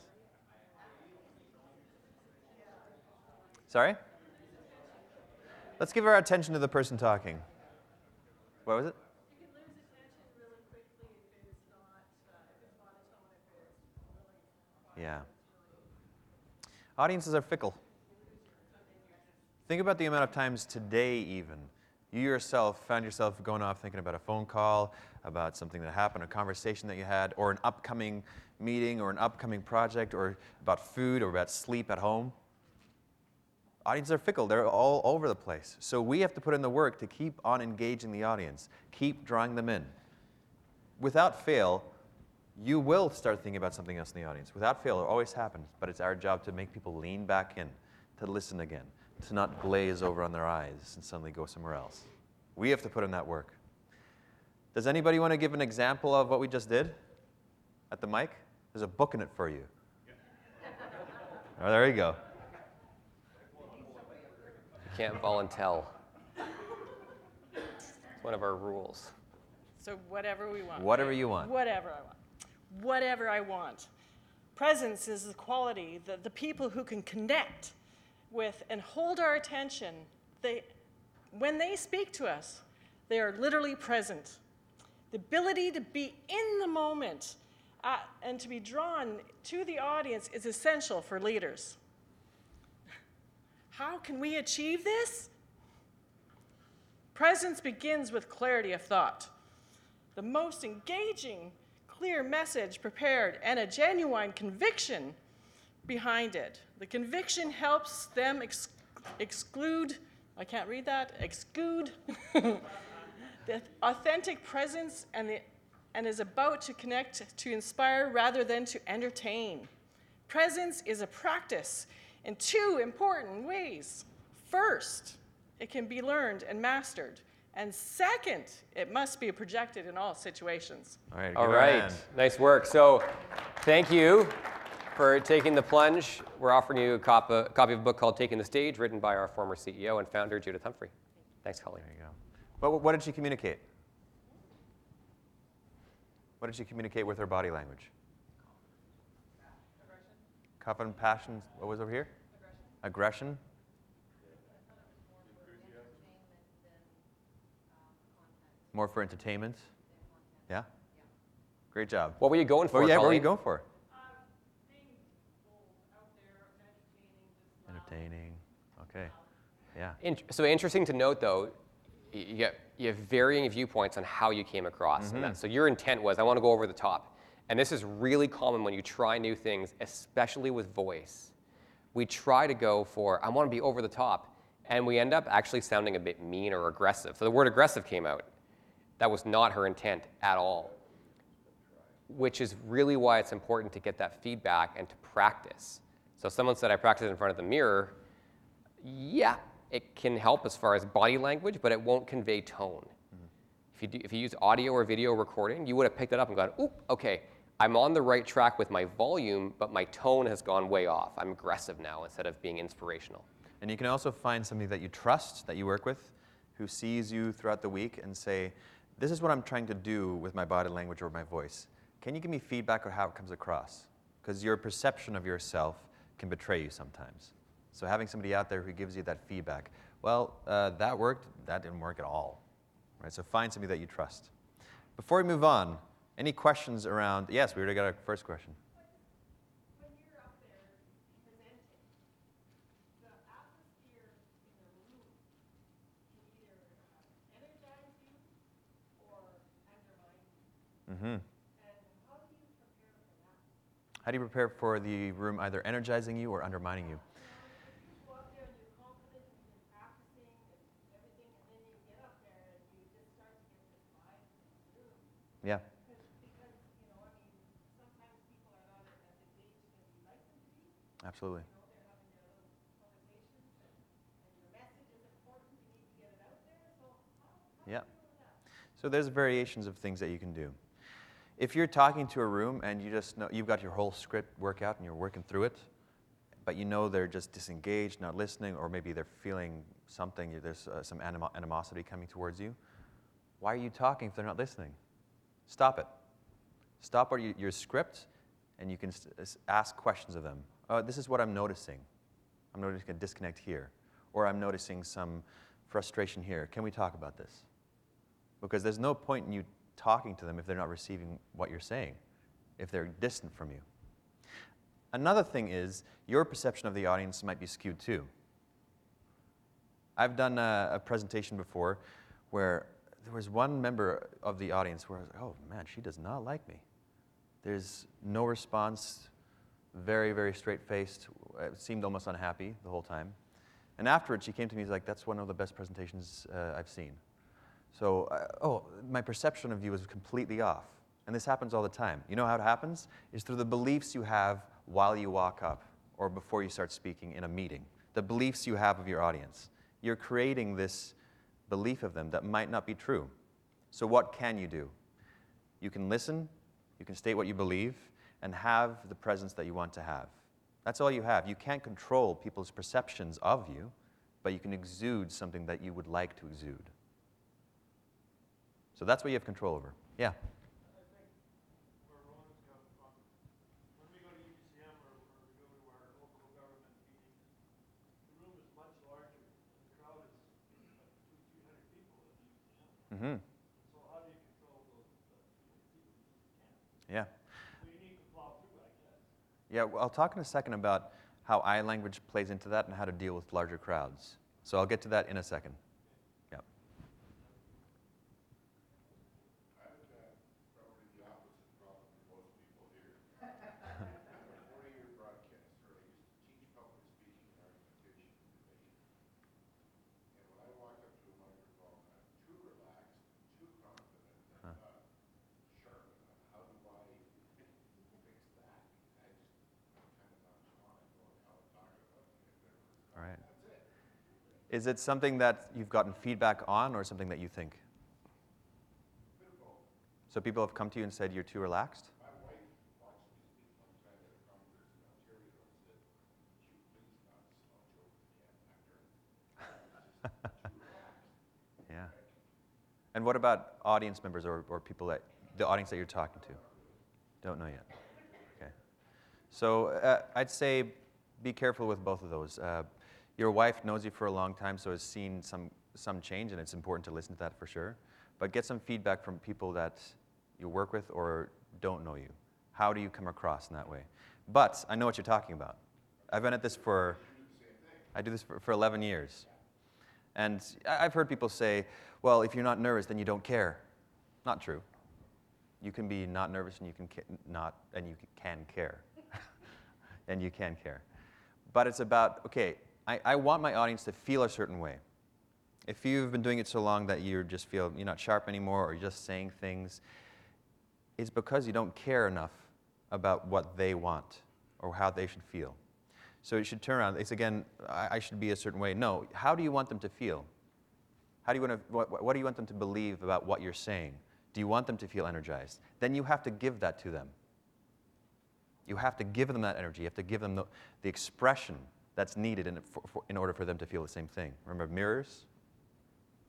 Sorry? Let's give our attention to the person talking. What was it? You can lose attention really quickly if it's not, uh, if it's monotone, if it's really. Yeah. Audiences are fickle. Think about the amount of times today even, you yourself found yourself going off thinking about a phone call, about something that happened, a conversation that you had, or an upcoming meeting, or an upcoming project, or about food, or about sleep at home. Audiences are fickle. They're all over the place. So we have to put in the work to keep on engaging the audience, keep drawing them in. Without fail, you will start thinking about something else in the audience. Without fail, it always happens, but it's our job to make people lean back in, to listen again, to not glaze over on their eyes and suddenly go somewhere else. We have to put in that work. Does anybody want to give an example of what we just did at the mic? There's a book in it for you. Oh, there you go. You can't volunteer. It's one of our rules. So whatever we want. Whatever you want. Whatever I want. Whatever I want. Presence is the quality, the, the people who can connect with and hold our attention. They, when they speak to us, they are literally present. The ability to be in the moment uh, and to be drawn to the audience is essential for leaders. How can we achieve this? Presence begins with clarity of thought. The most engaging, clear message prepared and a genuine conviction behind it. The conviction helps them ex exclude, I can't read that, exclude the authentic presence and, the, and is about to connect, to inspire rather than to entertain. Presence is a practice in two important ways. First, it can be learned and mastered. And second, it must be projected in all situations. All right. All give her a right, hand. nice work. So thank you for taking the plunge. We're offering you a copy, a copy of a book called Taking the Stage, written by our former C E O and founder, Judith Humphrey. Thanks, Colleen. There you go. What, what did she communicate? What did she communicate with her body language? Confident, passion. What was over here? Aggression. Aggression. More for entertainment. Yeah. Great job. What were you going for, Oh yeah, what were you Colleen? going for? Uh, being bold, out there, entertaining, just loud. Entertaining. Okay. Yeah. Int- so interesting to note, though, y- you, get, you have varying viewpoints on how you came across. And that, so your intent was, I want to go over the top. And this is really common when you try new things, especially with voice. We try to go for, I want to be over the top. And we end up actually sounding a bit mean or aggressive. So the word aggressive came out. That was not her intent at all. Which is really why it's important to get that feedback and to practice. So if someone said, I practice in front of the mirror, yeah, it can help as far as body language, but it won't convey tone. Mm-hmm. If you, do, if you use audio or video recording, you would have picked it up and gone, oop, okay, I'm on the right track with my volume, but my tone has gone way off. I'm aggressive now instead of being inspirational. And you can also find somebody that you trust, that you work with, who sees you throughout the week and say, this is what I'm trying to do with my body language or my voice. Can you give me feedback on how it comes across? Because your perception of yourself can betray you sometimes. So having somebody out there who gives you that feedback, well, uh, that worked, that didn't work at all. Right? So find somebody that you trust. Before we move on, any questions around, yes, we already got our first question. When you're up there presenting, the atmosphere in the room can either uh, energize you or undermine you. Mm-hmm. And how do you prepare for that? How do you prepare for the room either energizing you or undermining you? You know, if you go up there and you're confident and you've been practicing and everything, and then you get up there and you just start to get this vibe from the room. Yeah, Because, because, you know, I mean, sometimes people are not as engaged as you like them to be. absolutely. You know, they're having their little conversations, and, and your message is important. You need to get it out there. So how, how Yeah. do you do that? So there's variations of things that you can do. If you're talking to a room and you just know you've got your whole script workout and you're working through it, but you know they're just disengaged, not listening, or maybe they're feeling something, there's uh, some animo- animosity coming towards you, why are you talking if they're not listening? Stop it. Stop your, your script, and you can s- ask questions of them. Oh, this is what I'm noticing. I'm noticing a disconnect here, or I'm noticing some frustration here. Can we talk about this? Because there's no point in you talking to them if they're not receiving what you're saying, if they're distant from you. Another thing is, your perception of the audience might be skewed too. I've done a, a presentation before where there was one member of the audience where I was like, oh man, she does not like me. There's no response, very, very straight-faced, uh, seemed almost unhappy the whole time. And afterwards, she came to me, she's like, that's one of the best presentations uh, I've seen. So, uh, oh, my perception of you is completely off. And this happens all the time. You know how it happens? Is through the beliefs you have while you walk up or before you start speaking in a meeting. The beliefs you have of your audience. You're creating this belief of them that might not be true. So what can you do? You can listen, you can state what you believe, and have the presence that you want to have. That's all you have. You can't control people's perceptions of you, but you can exude something that you would like to exude. So that's what you have control over. Yeah? I think where Ronan's come from, when we go to U B C M or, or we go to our local government meetings, the room is much larger, and the crowd is like two, three hundred people at the U B C M. Mm-hmm. So how do you control those uh, people? You just can't. Yeah. So you need to plow through, I guess. Yeah, well, I'll talk in a second about how eye language plays into that and how to deal with larger crowds. So I'll get to that in a second. Yeah. I would have probably the opposite problem for most people here. I'm a forty-year broadcaster. I used to teach public speaking and argumentation and debate. And when I walk up to a microphone, I'm too relaxed, too confident, and not sharp enough. How do I fix that? I just, I'm kind of nonchalant. I go, hell, I'm talking about it. If there was- All right. That's it. Is it something that you've gotten feedback on or something that you think? Bit of both. So people have come to you and said you're too relaxed? My wife watched me speak one time at a congress in Ontario and said, "Would you please not slouch over the camp after?" Yeah. And what about audience members or, or people that, the audience that you're talking to? Don't know yet. Okay. So uh, I'd say be careful with both of those. Uh, your wife knows you for a long time, so has seen some, some change, and it's important to listen to that for sure. But get some feedback from people that you work with or don't know you. How do you come across in that way? But I know what you're talking about. I've been at this for, I do this for, for eleven years. And I- I've heard people say, well, if you're not nervous, then you don't care. Not true. You can be not nervous and you can ca- not, and you can care. And you can care. But it's about, okay, I, I want my audience to feel a certain way. If you've been doing it so long that you just feel you're not sharp anymore or you're just saying things, it's because you don't care enough about what they want or how they should feel. So you should turn around. It's again, I, I should be a certain way. No, how do you want them to feel? How do you want to, what, what do you want them to believe about what you're saying? Do you want them to feel energized? Then you have to give that to them. You have to give them that energy. You have to give them the, the expression that's needed in, for, for, in order for them to feel the same thing. Remember mirrors?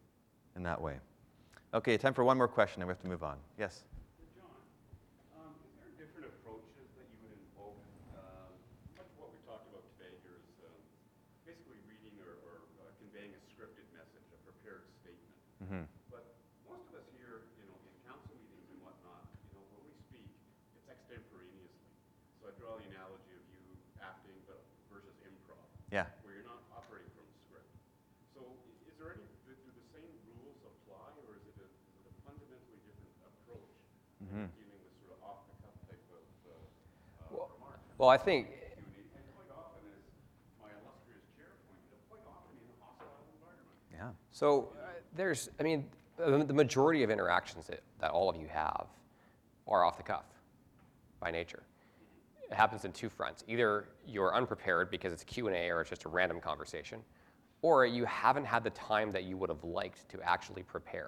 in that way. Okay, time for one more question, and we have to move on. Yes? John, um, is there different approaches that you would invoke? Um, much of what we talked about today here is um, basically reading or, or uh, conveying a scripted message, a prepared statement. Mm-hmm. But most of us here, you know, in council meetings and whatnot, you know, when we speak, it's extemporaneously. So I draw the analogy of you acting, but versus improv, Yeah. where you're not operating from a script. So i- is there any, do do the same rules apply, or is it a, is it a fundamentally different approach when you're dealing with sort of off-the-cuff type of uh, uh, remarks? Well, I think And and quite often, as my illustrious chair pointed out, quite often in a hostile environment. Yeah. so. Uh, there's, I mean, the the majority of interactions that, that all of you have are off the cuff by nature. It happens in two fronts. Either you're unprepared because it's a Q and A or it's just a random conversation, or you haven't had the time that you would have liked to actually prepare.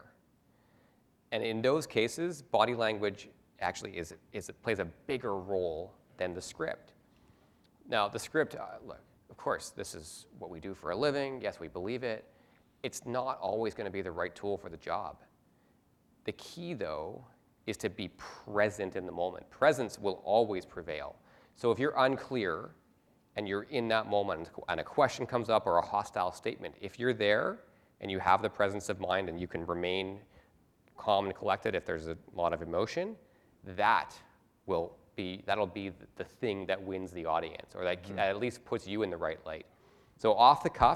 And in those cases, body language actually is, is plays a bigger role than the script. Now, the script, uh, look, of course, this is what we do for a living. Yes, we believe it. It's not always going to be the right tool for the job. The key, though, is to be present in the moment. Presence will always prevail. So if you're unclear and you're in that moment and a question comes up or a hostile statement, if you're there and you have the presence of mind and you can remain calm and collected if there's a lot of emotion, that will be, that'll be the thing that wins the audience, or that mm-hmm. at least puts you in the right light. So off the cuff,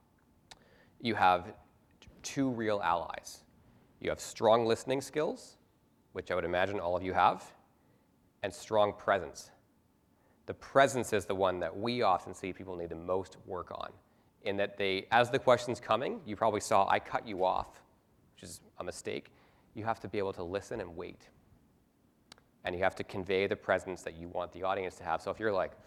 you have two real allies. You have strong listening skills, which I would imagine all of you have, and strong presence. The presence is the one that we often see people need the most work on, in that they, as the question's coming, you probably saw I cut you off, which is a mistake. You have to be able to listen and wait. And you have to convey the presence that you want the audience to have. So if you're like,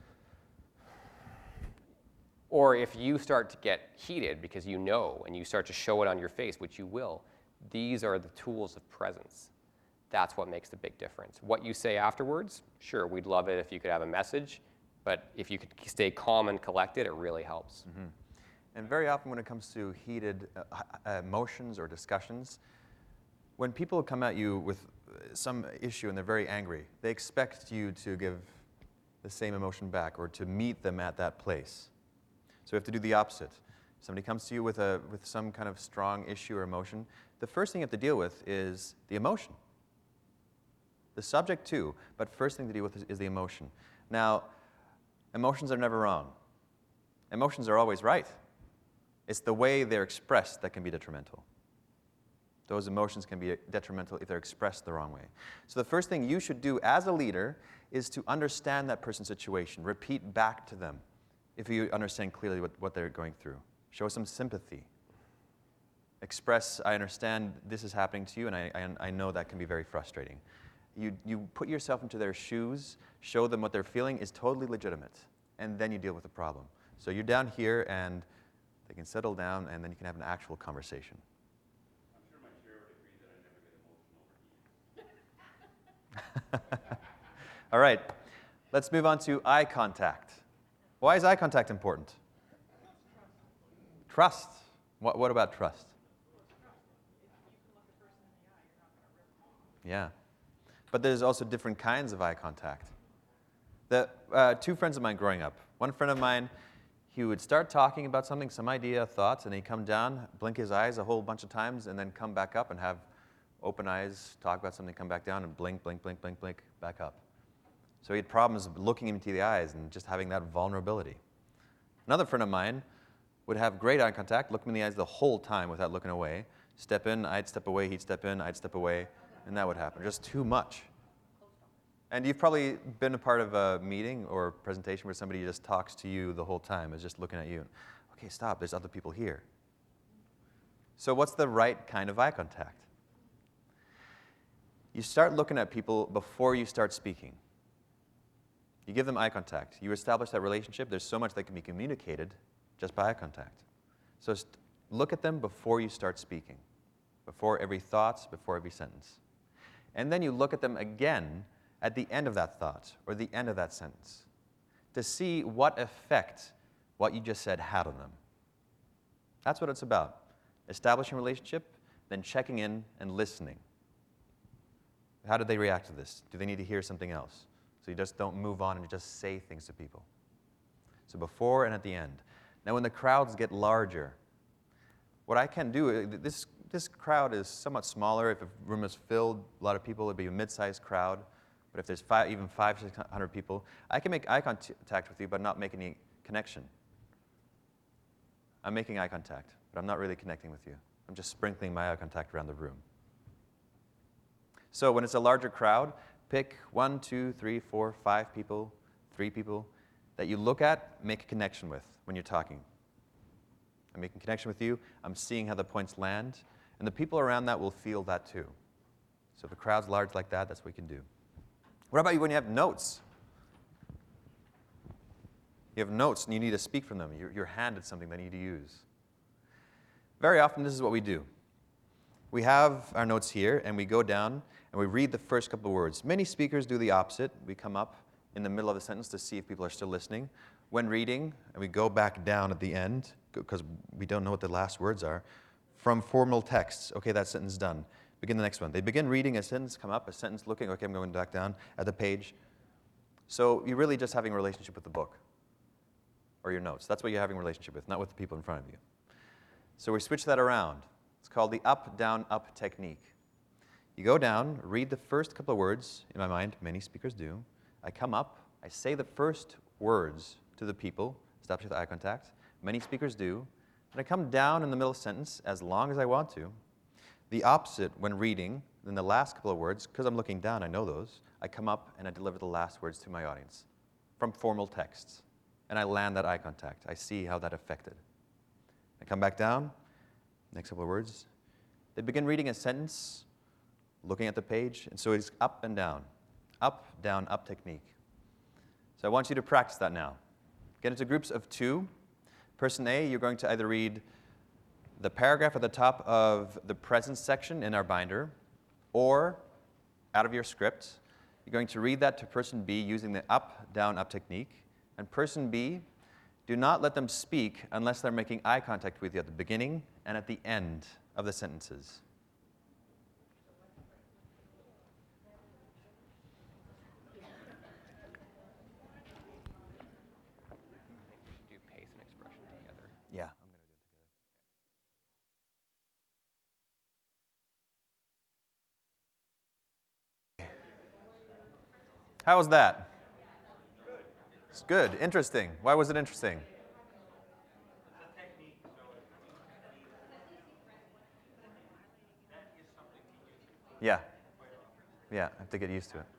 or if you start to get heated because you know and you start to show it on your face, which you will, these are the tools of presence. That's what makes the big difference. What you say afterwards, sure, we'd love it if you could have a message, but if you could stay calm and collected, it really helps. Mm-hmm. And very often when it comes to heated uh, emotions or discussions, when people come at you with some issue and they're very angry, they expect you to give the same emotion back or to meet them at that place. So we have to do the opposite. If somebody comes to you with, a, with some kind of strong issue or emotion, the first thing you have to deal with is the emotion. The subject too, but first thing to deal with is, is the emotion. Now, emotions are never wrong. Emotions are always right. It's the way they're expressed that can be detrimental. Those emotions can be detrimental if they're expressed the wrong way. So the first thing you should do as a leader is to understand that person's situation. Repeat back to them if you understand clearly what, what they're going through. Show some sympathy. Express, I understand this is happening to you, and I, I, I know that can be very frustrating. You, you put yourself into their shoes, show them what they're feeling is totally legitimate, and then you deal with the problem. So you're down here, and they can settle down, and then you can have an actual conversation. I'm sure my chair would agree that I never get emotional over heat. All right, let's move on to eye contact. Why is eye contact important? Trust. What, what about trust? Yeah. But there's also different kinds of eye contact. The, uh, two friends of mine growing up, one friend of mine, he would start talking about something, some idea, thoughts, and he'd come down, blink his eyes a whole bunch of times, and then come back up and have open eyes, talk about something, come back down, and blink, blink, blink, blink, blink, back up. So he had problems looking into the eyes and just having that vulnerability. Another friend of mine would have great eye contact, look him in the eyes the whole time without looking away. Step in, I'd step away, he'd step in, I'd step away, and that would happen. Just too much. And you've probably been a part of a meeting or presentation where somebody just talks to you the whole time, is just looking at you. Okay, stop, there's other people here. So what's the right kind of eye contact? You start looking at people before you start speaking. You give them eye contact. You establish that relationship. There's so much that can be communicated just by eye contact. So just look at them before you start speaking, before every thought, before every sentence. And then you look at them again at the end of that thought or the end of that sentence to see what effect what you just said had on them. That's what it's about. establishing a relationship, then checking in and listening. How do they react to this? Do they need to hear something else? So you just don't move on and you just say things to people. So before and at the end. Now when the crowds get larger, what I can do, this, this crowd is somewhat smaller. If a room is filled, a lot of people, it would be a mid-sized crowd. But if there's five, even five, six hundred people, I can make eye contact with you but not make any connection. I'm making eye contact, but I'm not really connecting with you. I'm just sprinkling my eye contact around the room. So when it's a larger crowd, pick one, two, three, four, five people, three people that you look at, make a connection with when you're talking. I'm making a connection with you. I'm seeing how the points land. And the people around that will feel that too. So if the crowd's large like that, that's what you can do. What about you when you have notes? You have notes and you need to speak from them. You're, you're handed something that you need to use. Very often, this is what we do. We have our notes here, and we go down, and we read the first couple of words. Many speakers do the opposite. We come up in the middle of the sentence to see if people are still listening. When reading, and we go back down at the end, because we don't know what the last words are, from formal texts. Okay, that sentence is done. Begin the next one. They begin reading a sentence, come up, a sentence looking, okay, I'm going back down at the page. So you're really just having a relationship with the book or your notes. That's what you're having a relationship with, not with the people in front of you. So we switch that around. It's called the up, down, up technique. You go down, read the first couple of words. In my mind, many speakers do. I come up, I say the first words to the people, establish with eye contact. Many speakers do. And I come down in the middle of the sentence as long as I want to. The opposite when reading, then the last couple of words, because I'm looking down, I know those, I come up and I deliver the last words to my audience from formal texts. And I land that eye contact. I see how that affected. I come back down, next couple of words. They begin reading a sentence, looking at the page, and so it's up and down. Up, down, up technique. So I want you to practice that now. Get into groups of two. Person A, you're going to either read the paragraph at the top of the present section in our binder, or out of your script, you're going to read that to person B using the up, down, up technique. And person B, do not let them speak unless they're making eye contact with you at the beginning and at the end of the sentences. Do pace and expression together. Yeah, I'm going to do it together. How was that? It's good. Interesting. Why was it interesting? Yeah. Yeah, I have to get used to it.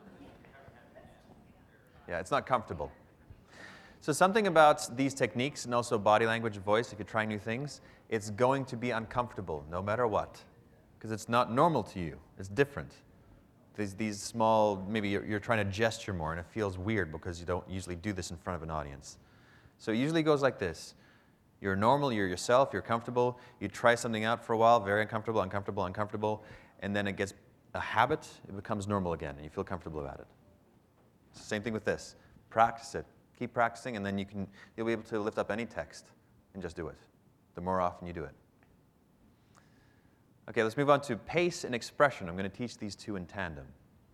Yeah, it's not comfortable. So something about these techniques and also body language, voice, if you're trying new things, it's going to be uncomfortable no matter what, because it's not normal to you. It's different. These, these small, maybe you're, you're trying to gesture more and it feels weird because you don't usually do this in front of an audience. So it usually goes like this. You're normal, you're yourself, you're comfortable, you try something out for a while, very uncomfortable, uncomfortable, uncomfortable, and then it gets a habit, it becomes normal again, and you feel comfortable about it. It's the same thing with this. Practice it. Keep practicing, and then you can, you'll be able to lift up any text and just do it, the more often you do it. Okay, let's move on to pace and expression. I'm going to teach these two in tandem.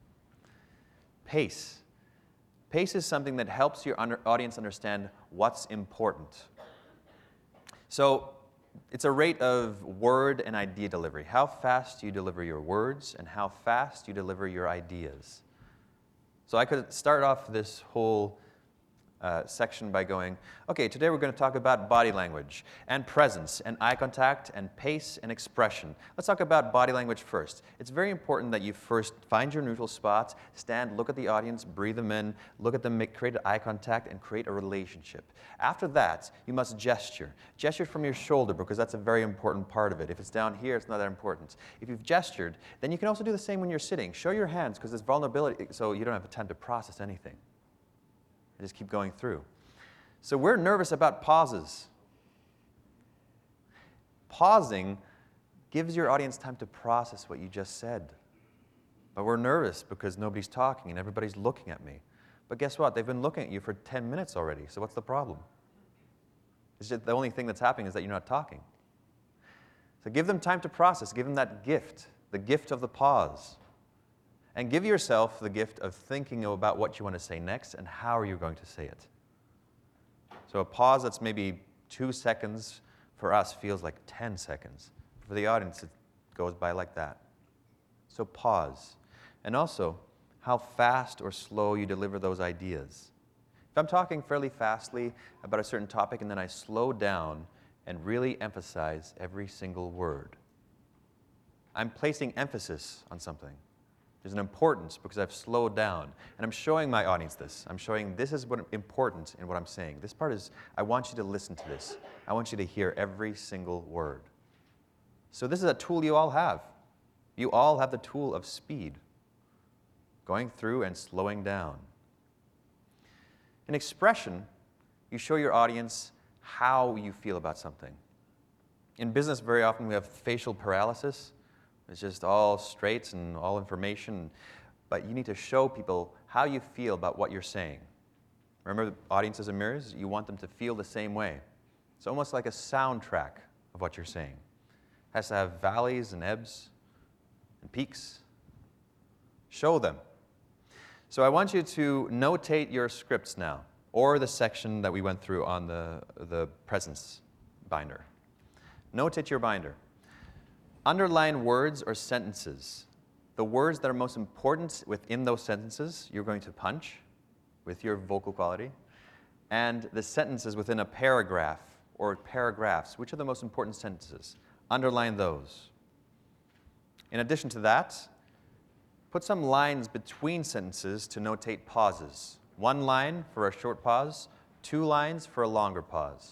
Pace. Pace is something that helps your under audience understand what's important. So it's a rate of word and idea delivery. How fast you deliver your words and how fast you deliver your ideas. So I could start off this whole Uh, section by going, okay, today we're going to talk about body language and presence and eye contact and pace and expression. Let's talk about body language first. It's very important that you first find your neutral spots, stand, look at the audience, breathe them in, look at them, make, create eye contact, and create a relationship. After that, you must gesture. Gesture from your shoulder because that's a very important part of it. If it's down here, it's not that important. If you've gestured, then you can also do the same when you're sitting. Show your hands because there's vulnerability, so you don't have time to process anything. I just keep going through. So we're nervous about pauses. Pausing gives your audience time to process what you just said. But we're nervous because nobody's talking and everybody's looking at me. But guess what? They've been looking at you for ten minutes already, so what's the problem? It's just the only thing that's happening is that you're not talking. So give them time to process. Give them that gift, the gift of the pause. And give yourself the gift of thinking about what you want to say next and how are you going to say it. So a pause that's maybe two seconds for us feels like ten seconds. For the audience, it goes by like that. So pause. And also, how fast or slow you deliver those ideas. If I'm talking fairly fastly about a certain topic and then I slow down and really emphasize every single word, I'm placing emphasis on something. There's an importance because I've slowed down. And I'm showing my audience this. I'm showing this is what important in what I'm saying. This part is, I want you to listen to this. I want you to hear every single word. So this is a tool you all have. You all have the tool of speed, going through and slowing down. In expression, you show your audience how you feel about something. In business, very often we have facial paralysis. It's just all straight and all information, but you need to show people how you feel about what you're saying. Remember, audiences are mirrors? You want them to feel the same way. It's almost like a soundtrack of what you're saying. It has to have valleys and ebbs and peaks. Show them. So I want you to notate your scripts now, or the section that we went through on the, the presence binder. Notate your binder. Underline words or sentences. The words that are most important within those sentences, you're going to punch with your vocal quality. And the sentences within a paragraph or paragraphs, which are the most important sentences? Underline those. In addition to that, put some lines between sentences to notate pauses. One line for a short pause, two lines for a longer pause.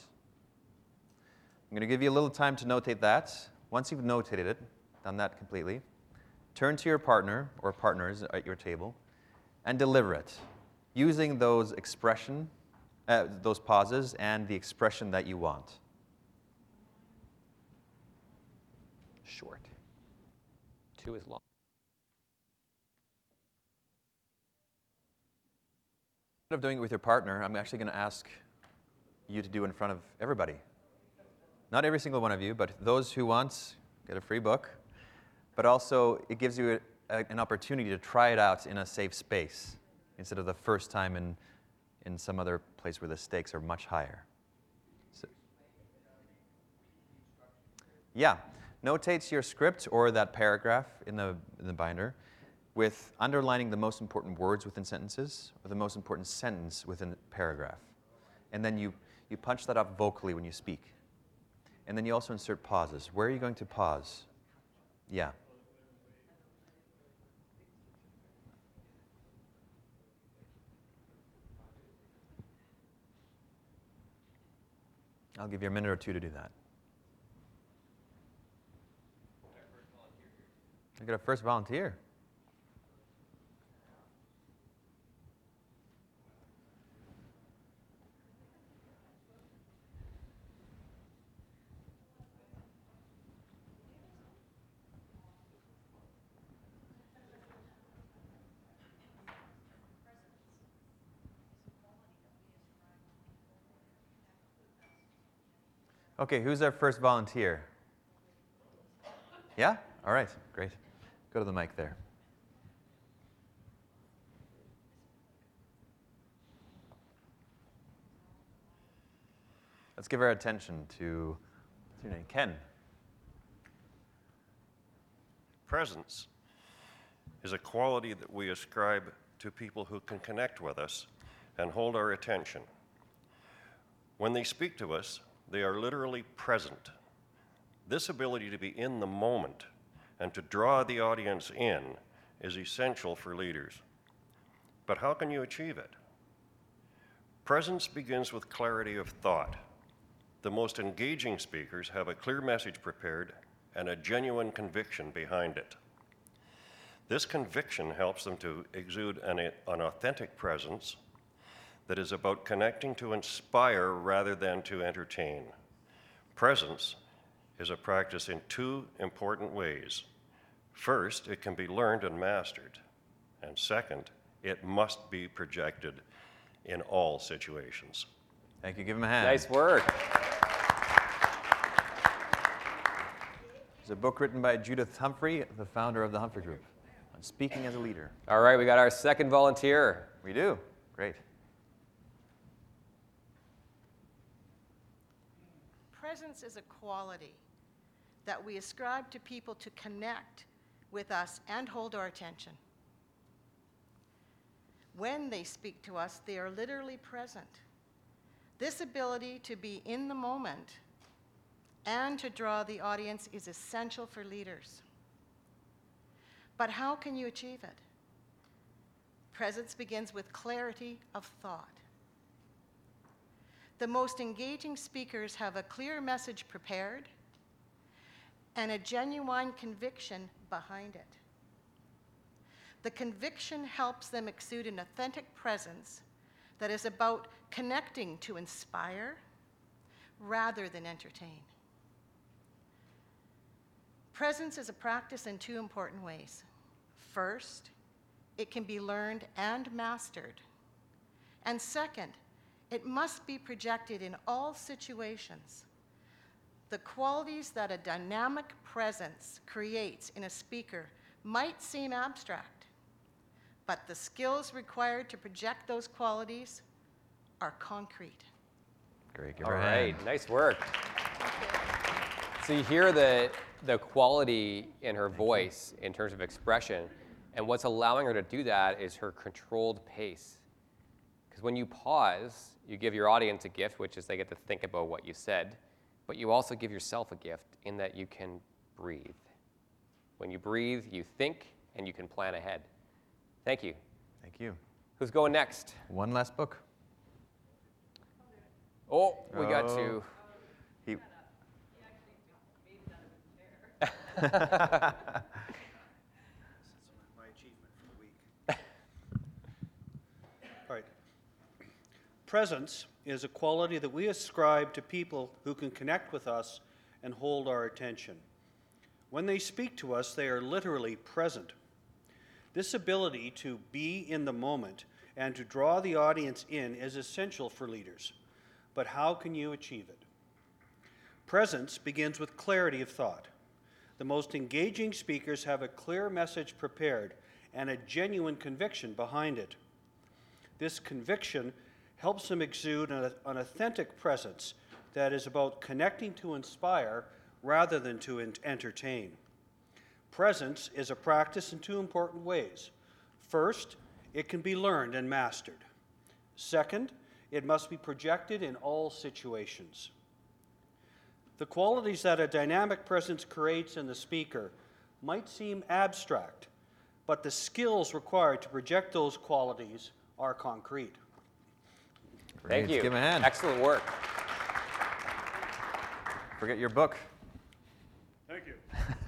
I'm going to give you a little time to notate that. Once you've notated it, done that completely, turn to your partner or partners at your table and deliver it using those expression, uh, those pauses and the expression that you want. Short. Two is long. Instead of doing it with your partner, I'm actually going to ask you to do it in front of everybody. Not every single one of you, but those who want, get a free book. But also, it gives you a, a, an opportunity to try it out in a safe space instead of the first time in, in some other place where the stakes are much higher. So, yeah, notate your script or that paragraph in the, in the binder with underlining the most important words within sentences or the most important sentence within a paragraph. And then you, you punch that up vocally when you speak. And then you also insert pauses. Where are you going to pause? Yeah. I'll give you a minute or two to do that. I got a first volunteer. Okay, who's our first volunteer? Yeah? All right, great. Go to the mic there. Let's give our attention to, what's your name? Ken. Presence is a quality that we ascribe to people who can connect with us and hold our attention. When they speak to us, they are literally present. This ability to be in the moment and to draw the audience in is essential for leaders. But how can you achieve it? Presence begins with clarity of thought. The most engaging speakers have a clear message prepared and a genuine conviction behind it. This conviction helps them to exude an, an authentic presence that is about connecting to inspire rather than to entertain. Presence is a practice in two important ways. First, it can be learned and mastered. And second, it must be projected in all situations. Thank you. Give him a hand. Nice work. It's a book written by Judith Humphrey, the founder of the Humphrey Group, on speaking as a leader. All right, we got our second volunteer. We do. Great. Presence is a quality that we ascribe to people to connect with us and hold our attention. When they speak to us, they are literally present. This ability to be in the moment and to draw the audience is essential for leaders. But how can you achieve it? Presence begins with clarity of thought. The most engaging speakers have a clear message prepared and a genuine conviction behind it. The conviction helps them exude an authentic presence that is about connecting to inspire rather than entertain. Presence is a practice in two important ways. First, it can be learned and mastered. And second, it must be projected in all situations. The qualities that a dynamic presence creates in a speaker might seem abstract, but the skills required to project those qualities are concrete. Great. Give All her a right, hand. nice work. So you hear the, the quality in her voice in terms of expression, and what's allowing her to do that is her controlled pace. Because when you pause, you give your audience a gift, which is they get to think about what you said, but you also give yourself a gift in that you can breathe. When you breathe, you think, and you can plan ahead. Thank you. Thank you. Who's going next? One last book. Oh, we got Oh. to. He, my achievement for the week. All right. Presence is a quality that we ascribe to people who can connect with us and hold our attention. When they speak to us, they are literally present. This ability to be in the moment and to draw the audience in is essential for leaders. But how can you achieve it? Presence begins with clarity of thought. The most engaging speakers have a clear message prepared and a genuine conviction behind it. This conviction helps them exude an, an authentic presence that is about connecting to inspire rather than to ent- entertain. Presence is a practice in two important ways. First, it can be learned and mastered. Second, it must be projected in all situations. The qualities that a dynamic presence creates in the speaker might seem abstract, but the skills required to project those qualities are concrete. Great. Thank you. Give him a hand. Excellent work. Forget your book. Thank you.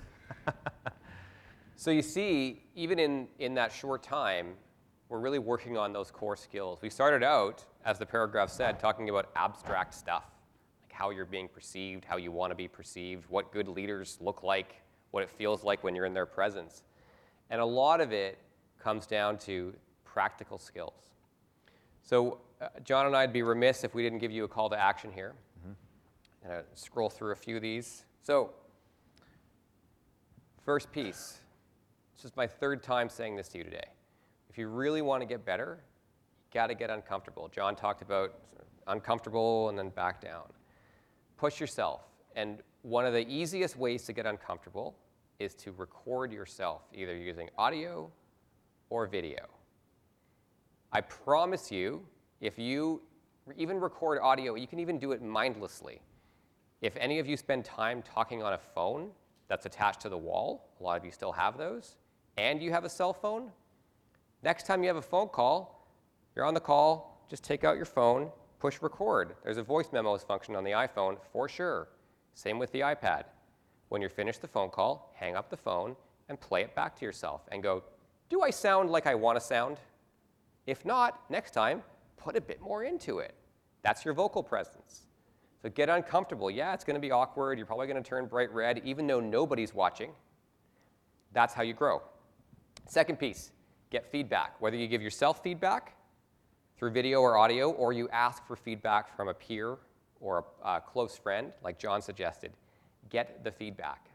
So you see, even in, in that short time, we're really working on those core skills. We started out, as the paragraph said, talking about abstract stuff, like how you're being perceived, how you want to be perceived, what good leaders look like, what it feels like when you're in their presence. And a lot of it comes down to practical skills. So uh, John and I would be remiss if we didn't give you a call to action here. Mm-hmm. And I'll scroll through a few of these. So first piece. This is my third time saying this to you today. If you really want to get better, you got to get uncomfortable. John talked about uncomfortable and then back down. Push yourself. And one of the easiest ways to get uncomfortable is to record yourself, either using audio or video. I promise you, if you even record audio, you can even do it mindlessly. If any of you spend time talking on a phone that's attached to the wall, a lot of you still have those, and you have a cell phone, next time you have a phone call, you're on the call, just take out your phone, push record. There's a voice memos function on the iPhone for sure. Same with the iPad. When you're finished the phone call, hang up the phone and play it back to yourself and go, do I sound like I want to sound? If not, next time, put a bit more into it. That's your vocal presence. So get uncomfortable. Yeah, it's going to be awkward. You're probably going to turn bright red, even though nobody's watching. That's how you grow. Second piece, get feedback. Whether you give yourself feedback through video or audio, or you ask for feedback from a peer or a, a close friend, like John suggested, get the feedback.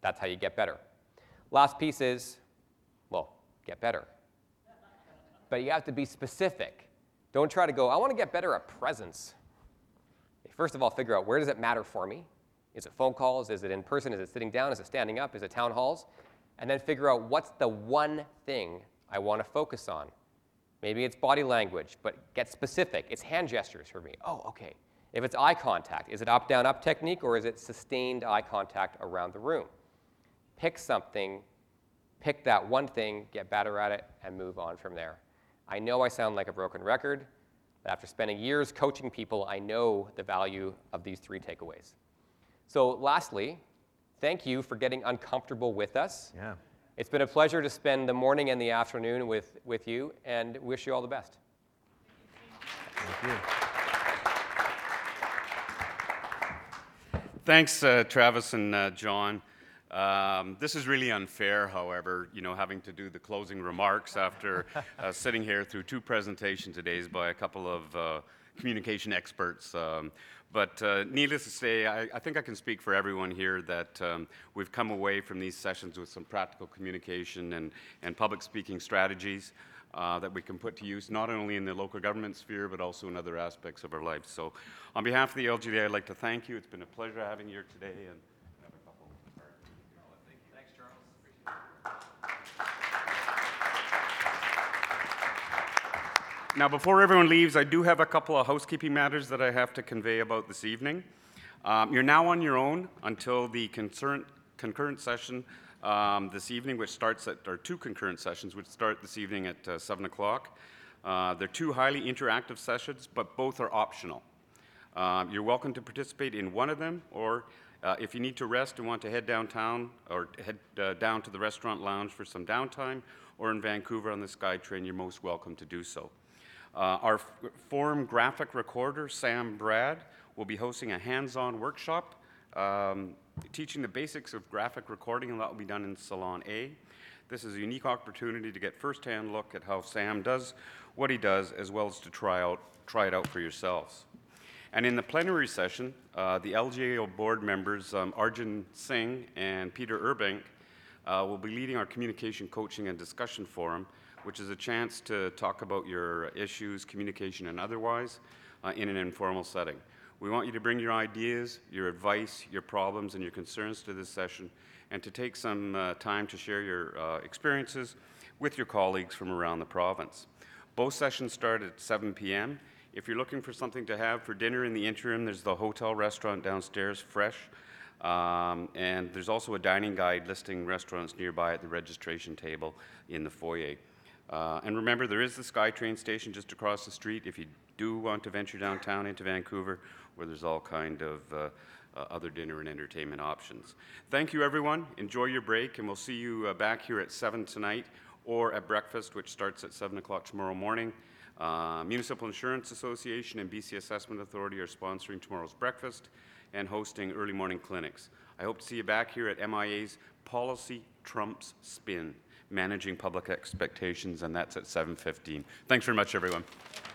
That's how you get better. Last piece is, well, get better. But you have to be specific. Don't try to go, I want to get better at presence. First of all, figure out, where does it matter for me? Is it phone calls? Is it in person? Is it sitting down? Is it standing up? Is it town halls? And then figure out, what's the one thing I want to focus on? Maybe it's body language, but get specific. It's hand gestures for me. Oh, okay. If it's eye contact, is it up, down, up technique, or is it sustained eye contact around the room? Pick something, pick that one thing, get better at it, and move on from there. I know I sound like a broken record, but after spending years coaching people, I know the value of these three takeaways. So lastly, thank you for getting uncomfortable with us. Yeah. It's been a pleasure to spend the morning and the afternoon with, with you, and wish you all the best. Thank you. Thanks, uh, Travis and uh, John. Um, this is really unfair, however, you know, having to do the closing remarks after uh, sitting here through two presentations today by a couple of uh, communication experts. Um, but uh, needless to say, I, I think I can speak for everyone here that um, we've come away from these sessions with some practical communication and, and public speaking strategies uh, that we can put to use, not only in the local government sphere, but also in other aspects of our lives. So on behalf of the L G D A, I'd like to thank you. It's been a pleasure having you here today. And now, before everyone leaves, I do have a couple of housekeeping matters that I have to convey about this evening. Um, you're now on your own until the concurrent, concurrent session um, this evening, which starts at, or two concurrent sessions, which start this evening at uh, seven o'clock. Uh, they're two highly interactive sessions, but both are optional. Uh, you're welcome to participate in one of them, or uh, if you need to rest and want to head downtown, or head uh, down to the restaurant lounge for some downtime, or in Vancouver on the SkyTrain, you're most welcome to do so. Uh, our f- forum graphic recorder, Sam Brad, will be hosting a hands-on workshop um, teaching the basics of graphic recording, and that will be done in Salon A. This is a unique opportunity to get first-hand look at how Sam does what he does, as well as to try, out, try it out for yourselves. And in the plenary session, uh, the L G A O board members, um, Arjun Singh and Peter Urbank, uh, will be leading our communication coaching and discussion forum, which is a chance to talk about your issues, communication and otherwise, uh, in an informal setting. We want you to bring your ideas, your advice, your problems, and your concerns to this session, and to take some uh, time to share your uh, experiences with your colleagues from around the province. Both sessions start at seven p m If you're looking for something to have for dinner in the interim, there's the hotel restaurant downstairs, Fresh, um, and there's also a dining guide listing restaurants nearby at the registration table in the foyer. Uh, and remember, there is the SkyTrain station just across the street if you do want to venture downtown into Vancouver, where there's all kind of uh, uh, other dinner and entertainment options. Thank you, everyone. Enjoy your break, and we'll see you uh, back here at seven tonight, or at breakfast, which starts at seven o'clock tomorrow morning. Uh, Municipal Insurance Association and B C Assessment Authority are sponsoring tomorrow's breakfast and hosting early morning clinics. I hope to see you back here at M I A's Policy Trumps Spin, Managing Public Expectations, and that's at seven fifteen. Thanks very much, everyone.